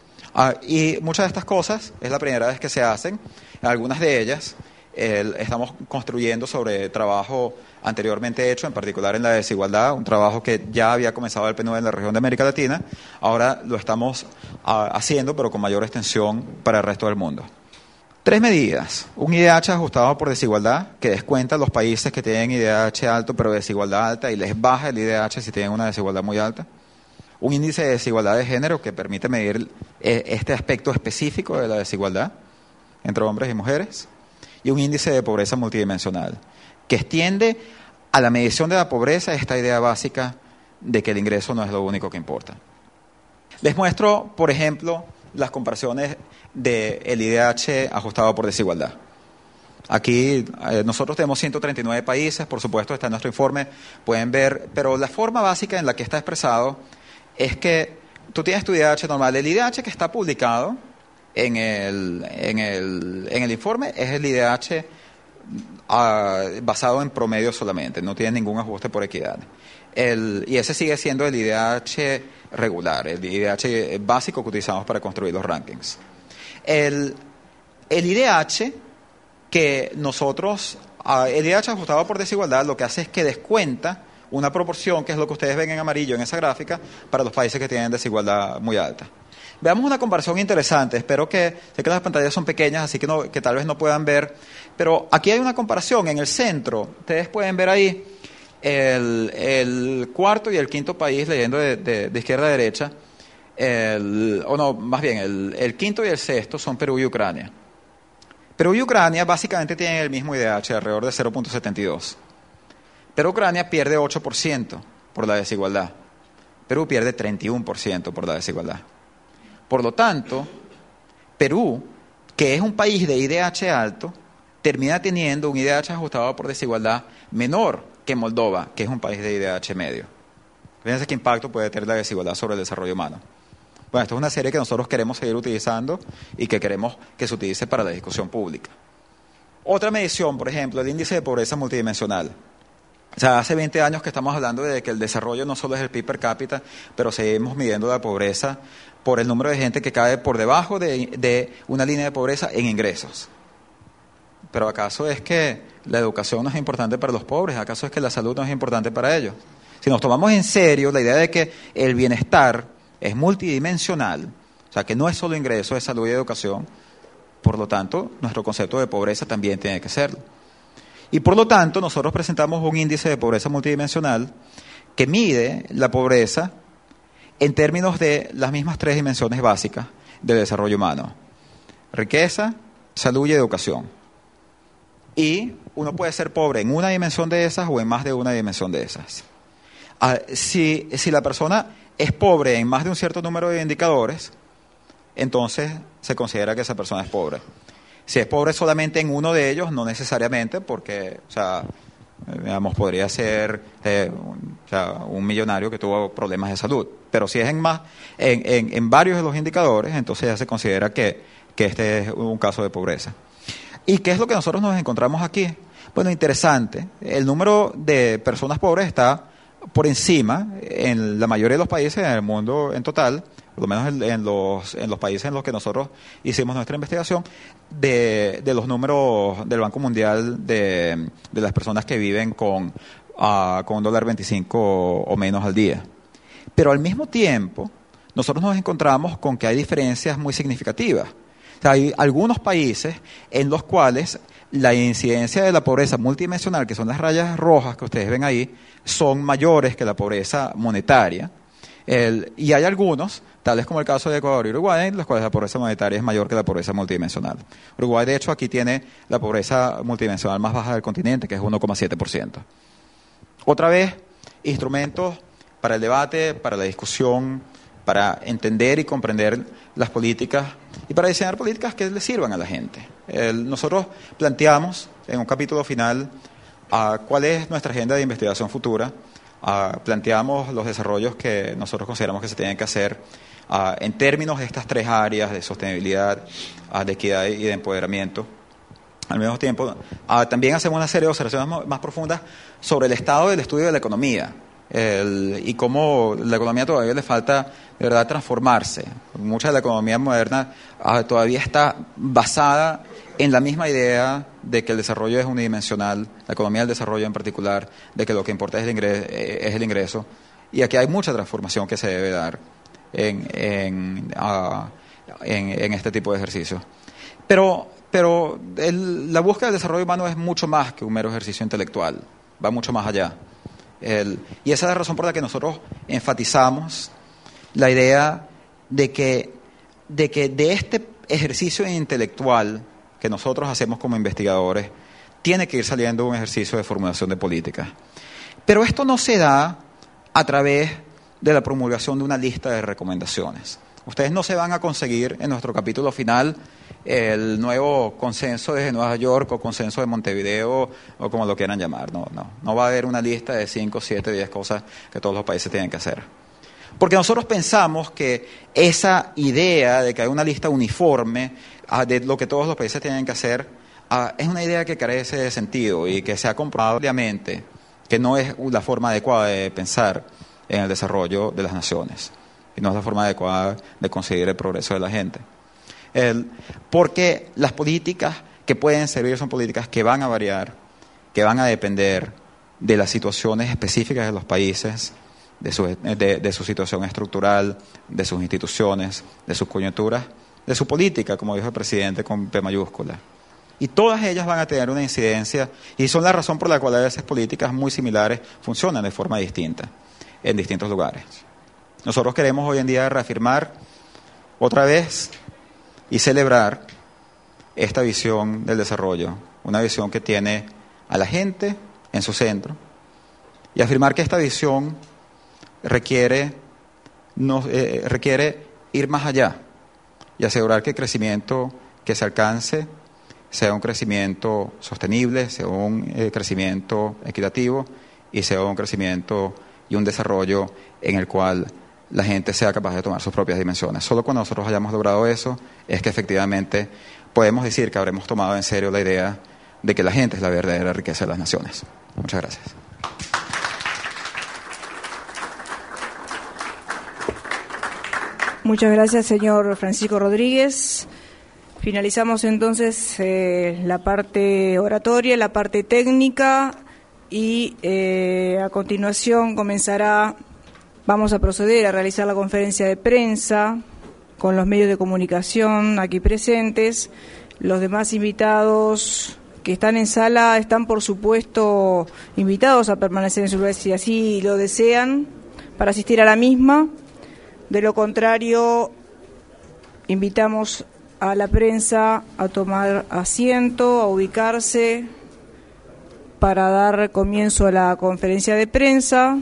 Y muchas de estas cosas es la primera vez que se hacen. Algunas de ellas estamos construyendo sobre trabajo anteriormente hecho, en particular en la desigualdad, un trabajo que ya había comenzado el PNUD en la región de América Latina. Ahora lo estamos haciendo, pero con mayor extensión para el resto del mundo. 3 medidas. Un IDH ajustado por desigualdad, que descuenta a los países que tienen IDH alto pero desigualdad alta y les baja el IDH si tienen una desigualdad muy alta. Un índice de desigualdad de género que permite medir este aspecto específico de la desigualdad entre hombres y mujeres. Y un índice de pobreza multidimensional, que extiende a la medición de la pobreza esta idea básica de que el ingreso no es lo único que importa. Les muestro, por ejemplo, las comparaciones del IDH ajustado por desigualdad. Aquí nosotros tenemos 139 países, por supuesto está en nuestro informe, pueden ver, pero la forma básica en la que está expresado es que tú tienes tu IDH normal. El IDH que está publicado en el informe es el IDH basado en promedio solamente, no tiene ningún ajuste por equidad. Y ese sigue siendo el IDH regular, el IDH básico que utilizamos para construir los rankings. El IDH que nosotros, el IDH ajustado por desigualdad, lo que hace es que descuenta una proporción, que es lo que ustedes ven en amarillo en esa gráfica, para los países que tienen desigualdad muy alta. Veamos una comparación interesante. Espero sé que las pantallas son pequeñas, así que tal vez no puedan ver, pero aquí hay una comparación en el centro. Ustedes pueden ver ahí el cuarto y el quinto país, leyendo de izquierda a derecha, el quinto y el sexto son Perú y Ucrania. Perú y Ucrania básicamente tienen el mismo IDH, alrededor de 0.72. Pero Ucrania pierde 8% por la desigualdad. Perú pierde 31% por la desigualdad. Por lo tanto, Perú, que es un país de IDH alto, termina teniendo un IDH ajustado por desigualdad menor que Moldova, que es un país de IDH medio. Fíjense qué impacto puede tener la desigualdad sobre el desarrollo humano. Bueno, esto es una serie que nosotros queremos seguir utilizando y que queremos que se utilice para la discusión pública. Otra medición, por ejemplo, el índice de pobreza multidimensional. O sea, hace 20 años que estamos hablando de que el desarrollo no solo es el PIB per cápita, pero seguimos midiendo la pobreza por el número de gente que cae por debajo de una línea de pobreza en ingresos. Pero ¿acaso es que la educación no es importante para los pobres? ¿Acaso es que la salud no es importante para ellos? Si nos tomamos en serio la idea de que el bienestar es multidimensional, o sea, que no es solo ingreso, es salud y educación, por lo tanto, nuestro concepto de pobreza también tiene que serlo. Y por lo tanto, nosotros presentamos un índice de pobreza multidimensional que mide la pobreza en términos de las mismas 3 dimensiones básicas del desarrollo humano: riqueza, salud y educación. Y uno puede ser pobre en una dimensión de esas o en más de una dimensión de esas. Si la persona es pobre en más de un cierto número de indicadores, entonces se considera que esa persona es pobre. Si es pobre solamente en uno de ellos, no necesariamente, porque, o sea, digamos, podría ser un millonario que tuvo problemas de salud. Pero si es en varios de los indicadores, entonces ya se considera que este es un caso de pobreza. ¿Y qué es lo que nosotros nos encontramos aquí? Bueno, interesante. El número de personas pobres está por encima en la mayoría de los países en el mundo en total, por lo menos en los países en los que nosotros hicimos nuestra investigación, de los números del Banco Mundial de las personas que viven con $1.25 o menos al día. Pero al mismo tiempo, nosotros nos encontramos con que hay diferencias muy significativas. O sea, hay algunos países en los cuales la incidencia de la pobreza multidimensional, que son las rayas rojas que ustedes ven ahí, son mayores que la pobreza monetaria. Y hay algunos, tales como el caso de Ecuador y Uruguay, en los cuales la pobreza monetaria es mayor que la pobreza multidimensional. Uruguay, de hecho, aquí tiene la pobreza multidimensional más baja del continente, que es 1,7%. Otra vez, instrumentos para el debate, para la discusión, para entender y comprender las políticas y para diseñar políticas que le sirvan a la gente. Nosotros planteamos en un capítulo final cuál es nuestra agenda de investigación futura. Planteamos los desarrollos que nosotros consideramos que se tienen que hacer en términos de estas 3 áreas de sostenibilidad, de equidad y de empoderamiento. Al mismo tiempo, también hacemos una serie de observaciones más profundas sobre el estado del estudio de la economía y cómo la economía todavía le falta de verdad transformarse. Mucha de la economía moderna todavía está basada en la misma idea de que el desarrollo es unidimensional, la economía del desarrollo en particular, de que lo que importa es el ingreso. Y aquí hay mucha transformación que se debe dar en este tipo de ejercicios. Pero la búsqueda del desarrollo humano es mucho más que un mero ejercicio intelectual, va mucho más allá. Y esa es la razón por la que nosotros enfatizamos la idea de que de este ejercicio intelectual que nosotros hacemos como investigadores, tiene que ir saliendo un ejercicio de formulación de políticas. Pero esto no se da a través de la promulgación de una lista de recomendaciones. Ustedes no se van a conseguir en nuestro capítulo final el nuevo consenso de Nueva York o consenso de Montevideo o como lo quieran llamar. No va a haber una lista de 5, 7, 10 cosas que todos los países tienen que hacer. Porque nosotros pensamos que esa idea de que hay una lista uniforme de lo que todos los países tienen que hacer es una idea que carece de sentido y que se ha comprobado ampliamente que no es la forma adecuada de pensar en el desarrollo de las naciones y no es la forma adecuada de conseguir el progreso de la gente. Porque las políticas que pueden servir son políticas que van a variar, que van a depender de las situaciones específicas de los países, de su situación estructural, de sus instituciones, de sus coyunturas, de su política, como dijo el presidente con P mayúscula. Y todas ellas van a tener una incidencia y son la razón por la cual a veces políticas muy similares funcionan de forma distinta en distintos lugares. Nosotros queremos hoy en día reafirmar otra vez y celebrar esta visión del desarrollo, una visión que tiene a la gente en su centro y afirmar que esta visión requiere ir más allá y asegurar que el crecimiento que se alcance sea un crecimiento sostenible, sea un crecimiento equitativo y sea un crecimiento y un desarrollo en el cual la gente sea capaz de tomar sus propias dimensiones. Solo cuando nosotros hayamos logrado eso es que efectivamente podemos decir que habremos tomado en serio la idea de que la gente es la verdadera riqueza de las naciones. Muchas gracias. Muchas gracias, señor Francisco Rodríguez. Finalizamos entonces la parte oratoria, la parte técnica y a continuación vamos a proceder a realizar la conferencia de prensa con los medios de comunicación aquí presentes. Los demás invitados que están en sala están, por supuesto, invitados a permanecer en su lugar si así lo desean para asistir a la misma. De lo contrario, invitamos a la prensa a tomar asiento, a ubicarse para dar comienzo a la conferencia de prensa.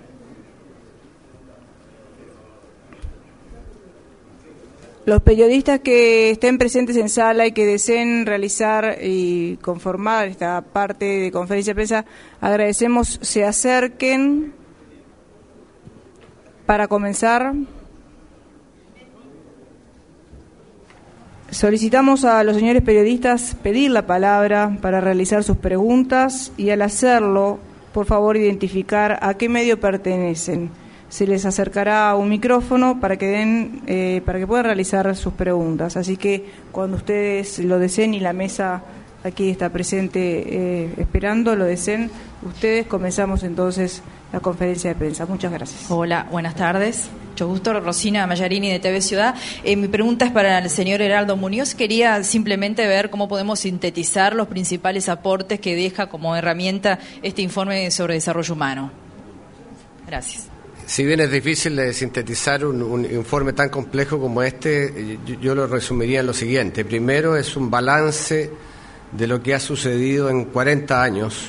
Los periodistas que estén presentes en sala y que deseen realizar y conformar esta parte de conferencia de prensa, agradecemos se acerquen para comenzar. Solicitamos a los señores periodistas pedir la palabra para realizar sus preguntas y al hacerlo, por favor, identificar a qué medio pertenecen. Se les acercará un micrófono para que puedan realizar sus preguntas. Así que cuando ustedes lo deseen y la mesa aquí está presente esperando, lo deseen ustedes, comenzamos entonces la conferencia de prensa. Muchas gracias. Hola, buenas tardes. Mucho gusto, Rosina Mallarini de TV Ciudad. Mi pregunta es para el señor Heraldo Muñoz. Quería simplemente ver cómo podemos sintetizar los principales aportes que deja como herramienta este informe sobre desarrollo humano. Gracias. Si bien es difícil de sintetizar un informe tan complejo como este, yo lo resumiría en lo siguiente. Primero, es un balance de lo que ha sucedido en 40 años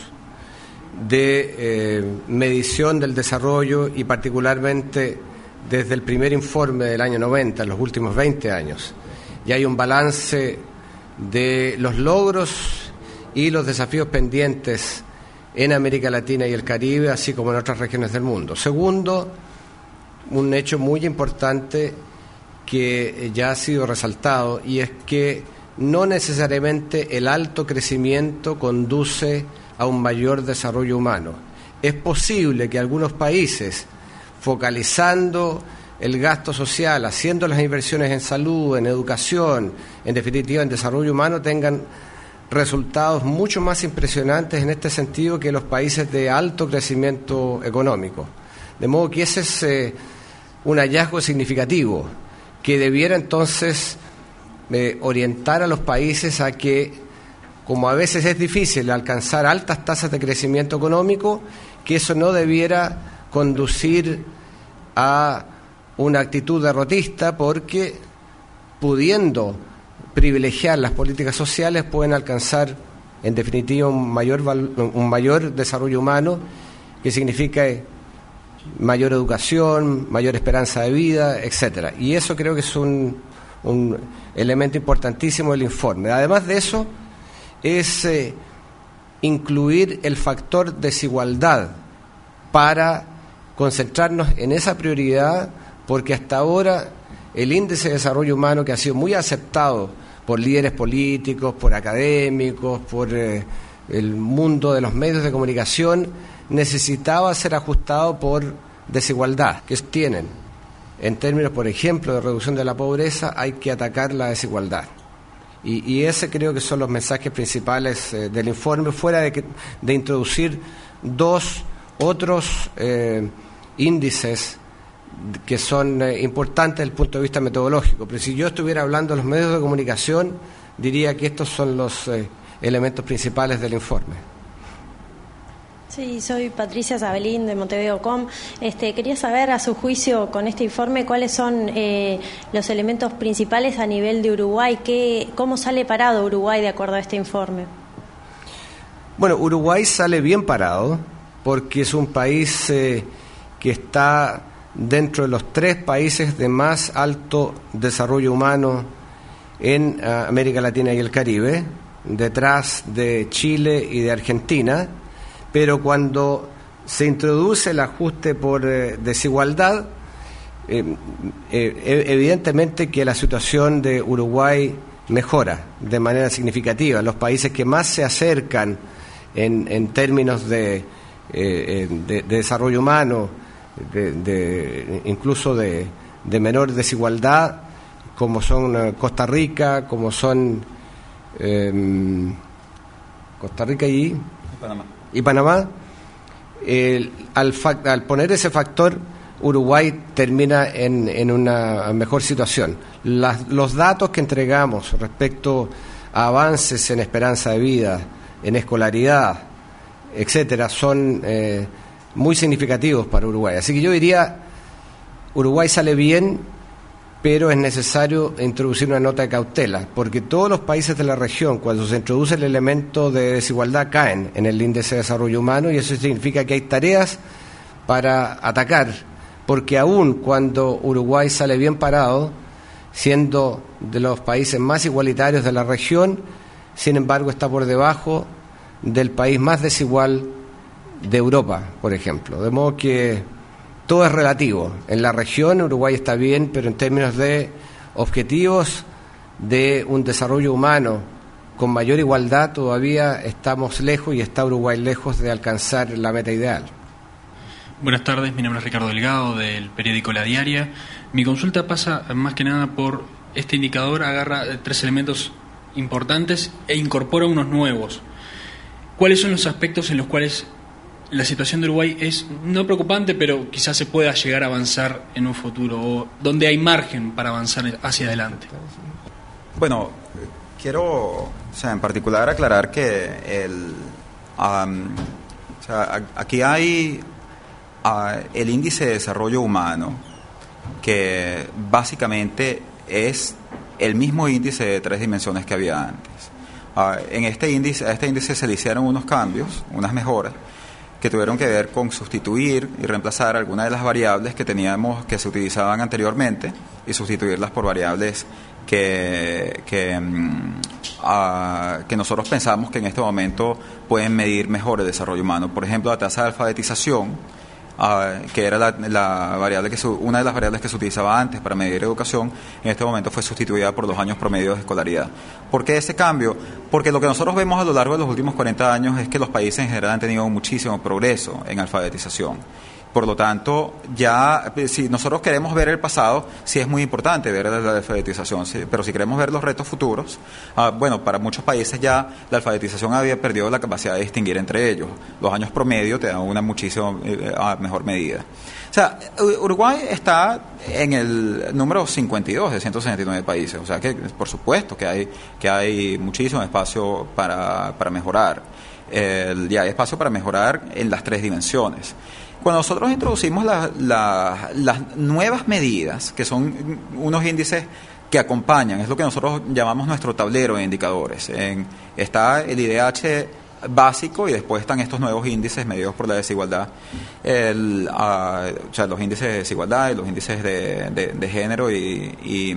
de medición del desarrollo y particularmente desde el primer informe del año 90, en los últimos 20 años. Y hay un balance de los logros y los desafíos pendientes en América Latina y el Caribe, así como en otras regiones del mundo. Segundo, un hecho muy importante que ya ha sido resaltado, y es que no necesariamente el alto crecimiento conduce a un mayor desarrollo humano. Es posible que algunos países, focalizando el gasto social, haciendo las inversiones en salud, en educación, en definitiva en desarrollo humano, tengan resultados mucho más impresionantes en este sentido que los países de alto crecimiento económico. De modo que ese es un hallazgo significativo que debiera entonces orientar a los países a que, como a veces es difícil alcanzar altas tasas de crecimiento económico, que eso no debiera conducir a una actitud derrotista, porque pudiendo privilegiar las políticas sociales pueden alcanzar en definitiva un mayor desarrollo humano, que significa mayor educación, mayor esperanza de vida, etcétera. Y eso creo que es un elemento importantísimo del informe. Además de eso, es incluir el factor desigualdad para concentrarnos en esa prioridad, porque hasta ahora el índice de desarrollo humano, que ha sido muy aceptado por líderes políticos, por académicos, por el mundo de los medios de comunicación, necesitaba ser ajustado por desigualdad que tienen. En términos, por ejemplo, de reducción de la pobreza, hay que atacar la desigualdad. Y ese creo que son los mensajes principales del informe, fuera de introducir dos otros índices que son importantes desde el punto de vista metodológico. Pero si yo estuviera hablando de los medios de comunicación, diría que estos son los elementos principales del informe. Sí, soy Patricia Sabelín de Montevideo.com. Quería saber, a su juicio, con este informe, cuáles son los elementos principales a nivel de Uruguay, cómo sale parado Uruguay de acuerdo a este informe. Bueno, Uruguay sale bien parado porque es un país que está dentro de los 3 países de más alto desarrollo humano en América Latina y el Caribe, detrás de Chile y de Argentina. Pero cuando se introduce el ajuste por desigualdad, evidentemente que la situación de Uruguay mejora de manera significativa. Los países que más se acercan en términos de desarrollo humano, incluso de de menor desigualdad, como son Costa Rica, como son Costa Rica y Panamá. Al poner ese factor, Uruguay termina en una mejor situación. Los datos que entregamos respecto a avances en esperanza de vida, en escolaridad, etcétera, son muy significativos para Uruguay. Así que yo diría, Uruguay sale bien, pero es necesario introducir una nota de cautela, porque todos los países de la región, cuando se introduce el elemento de desigualdad, caen en el índice de desarrollo humano, y eso significa que hay tareas para atacar, porque aún cuando Uruguay sale bien parado, siendo de los países más igualitarios de la región, sin embargo está por debajo del país más desigual de Europa, por ejemplo. De modo que todo es relativo. En la región Uruguay está bien, pero en términos de objetivos de un desarrollo humano con mayor igualdad todavía estamos lejos, y está Uruguay lejos de alcanzar la meta ideal. Buenas tardes, mi nombre es Ricardo Delgado, del periódico La Diaria. Mi consulta pasa más que nada por este indicador, agarra 3 elementos importantes e incorpora unos nuevos. ¿Cuáles son los aspectos en los cuales la situación de Uruguay es no preocupante, pero quizás se pueda llegar a avanzar en un futuro, o donde hay margen para avanzar hacia adelante? Bueno, quiero, en particular aclarar que aquí hay el índice de desarrollo humano, que básicamente es el mismo índice de 3 dimensiones que había antes. A este índice se le hicieron unos cambios, unas mejoras, que tuvieron que ver con sustituir y reemplazar algunas de las variables que teníamos, que se utilizaban anteriormente, y sustituirlas por variables que nosotros pensamos que en este momento pueden medir mejor el desarrollo humano. Por ejemplo, la tasa de alfabetización, que era la variable una de las variables que se utilizaba antes para medir educación, en este momento fue sustituida por los años promedios de escolaridad. ¿Por qué ese cambio? Porque lo que nosotros vemos a lo largo de los últimos 40 años es que los países en general han tenido muchísimo progreso en alfabetización. Por lo tanto, ya si nosotros queremos ver el pasado, sí es muy importante ver la alfabetización, ¿sí? Pero si queremos ver los retos futuros, para muchos países ya la alfabetización había perdido la capacidad de distinguir entre ellos. Los años promedio te dan una muchísimo mejor medida. O sea, Uruguay está en el número 52 de 169 países, o sea que por supuesto que hay muchísimo espacio para mejorar. Ya hay espacio para mejorar en las 3 dimensiones. Cuando nosotros introducimos las nuevas medidas, que son unos índices que acompañan, es lo que nosotros llamamos nuestro tablero de indicadores. Está el IDH básico, y después están estos nuevos índices medidos por la desigualdad, los índices de desigualdad y los índices de género y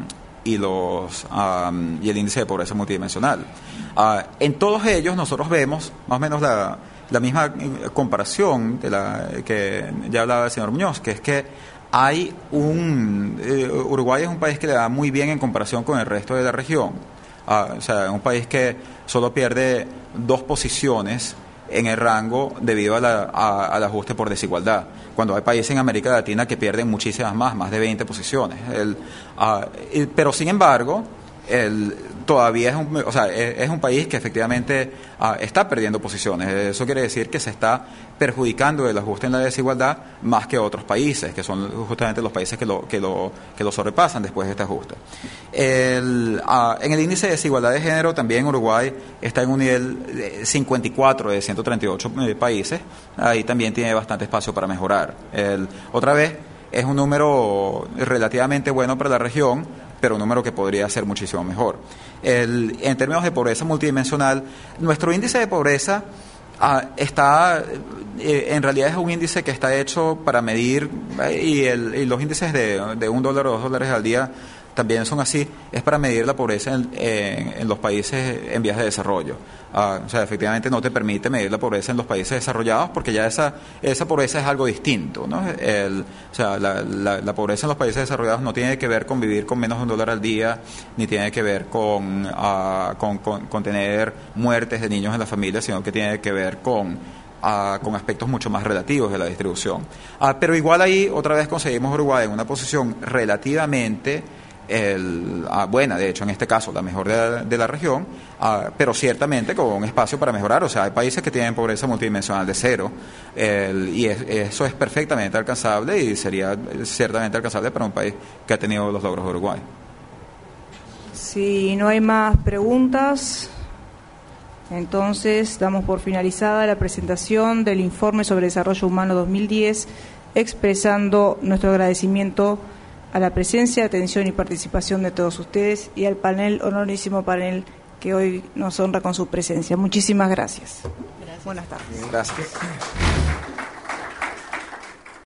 el índice de pobreza multidimensional. En todos ellos nosotros vemos más o menos la misma comparación de la que ya hablaba el señor Muñoz, que es que hay Uruguay es un país que le va muy bien en comparación con el resto de la región. Un país que solo pierde 2 posiciones en el rango debido al ajuste por desigualdad, cuando hay países en América Latina que pierden muchísimas más de 20 posiciones. Pero sin embargo, todavía es un país que efectivamente está perdiendo posiciones. Eso quiere decir que se está perjudicando el ajuste en la desigualdad más que otros países, que son justamente los países que lo sobrepasan después de este ajuste. En el índice de desigualdad de género también Uruguay está en un nivel 54 de 138 países. Ahí también tiene bastante espacio para mejorar. Otra vez, es un número relativamente bueno para la región, pero un número que podría ser muchísimo mejor. En términos de pobreza multidimensional, nuestro índice de pobreza en realidad es un índice que está hecho para medir, y los índices de $1 o $2 al día también son así, es para medir la pobreza en los países en vías de desarrollo. Efectivamente no te permite medir la pobreza en los países desarrollados, porque ya esa pobreza es algo distinto, ¿no? La pobreza en los países desarrollados no tiene que ver con vivir con menos de $1 al día, ni tiene que ver con tener muertes de niños en la familia, sino que tiene que ver con con aspectos mucho más relativos de la distribución. Pero igual ahí otra vez conseguimos Uruguay en una posición relativamente buena, de hecho en este caso la mejor de la región, pero ciertamente con un espacio para mejorar. O sea, hay países que tienen pobreza multidimensional de 0 y eso es perfectamente alcanzable y sería ciertamente alcanzable para un país que ha tenido los logros de Uruguay. Si no hay más preguntas, entonces damos por finalizada la presentación del informe sobre desarrollo humano 2010, expresando nuestro agradecimiento a la presencia, atención y participación de todos ustedes y al panel, honorísimo panel, que hoy nos honra con su presencia. Muchísimas gracias. Buenas tardes. Gracias.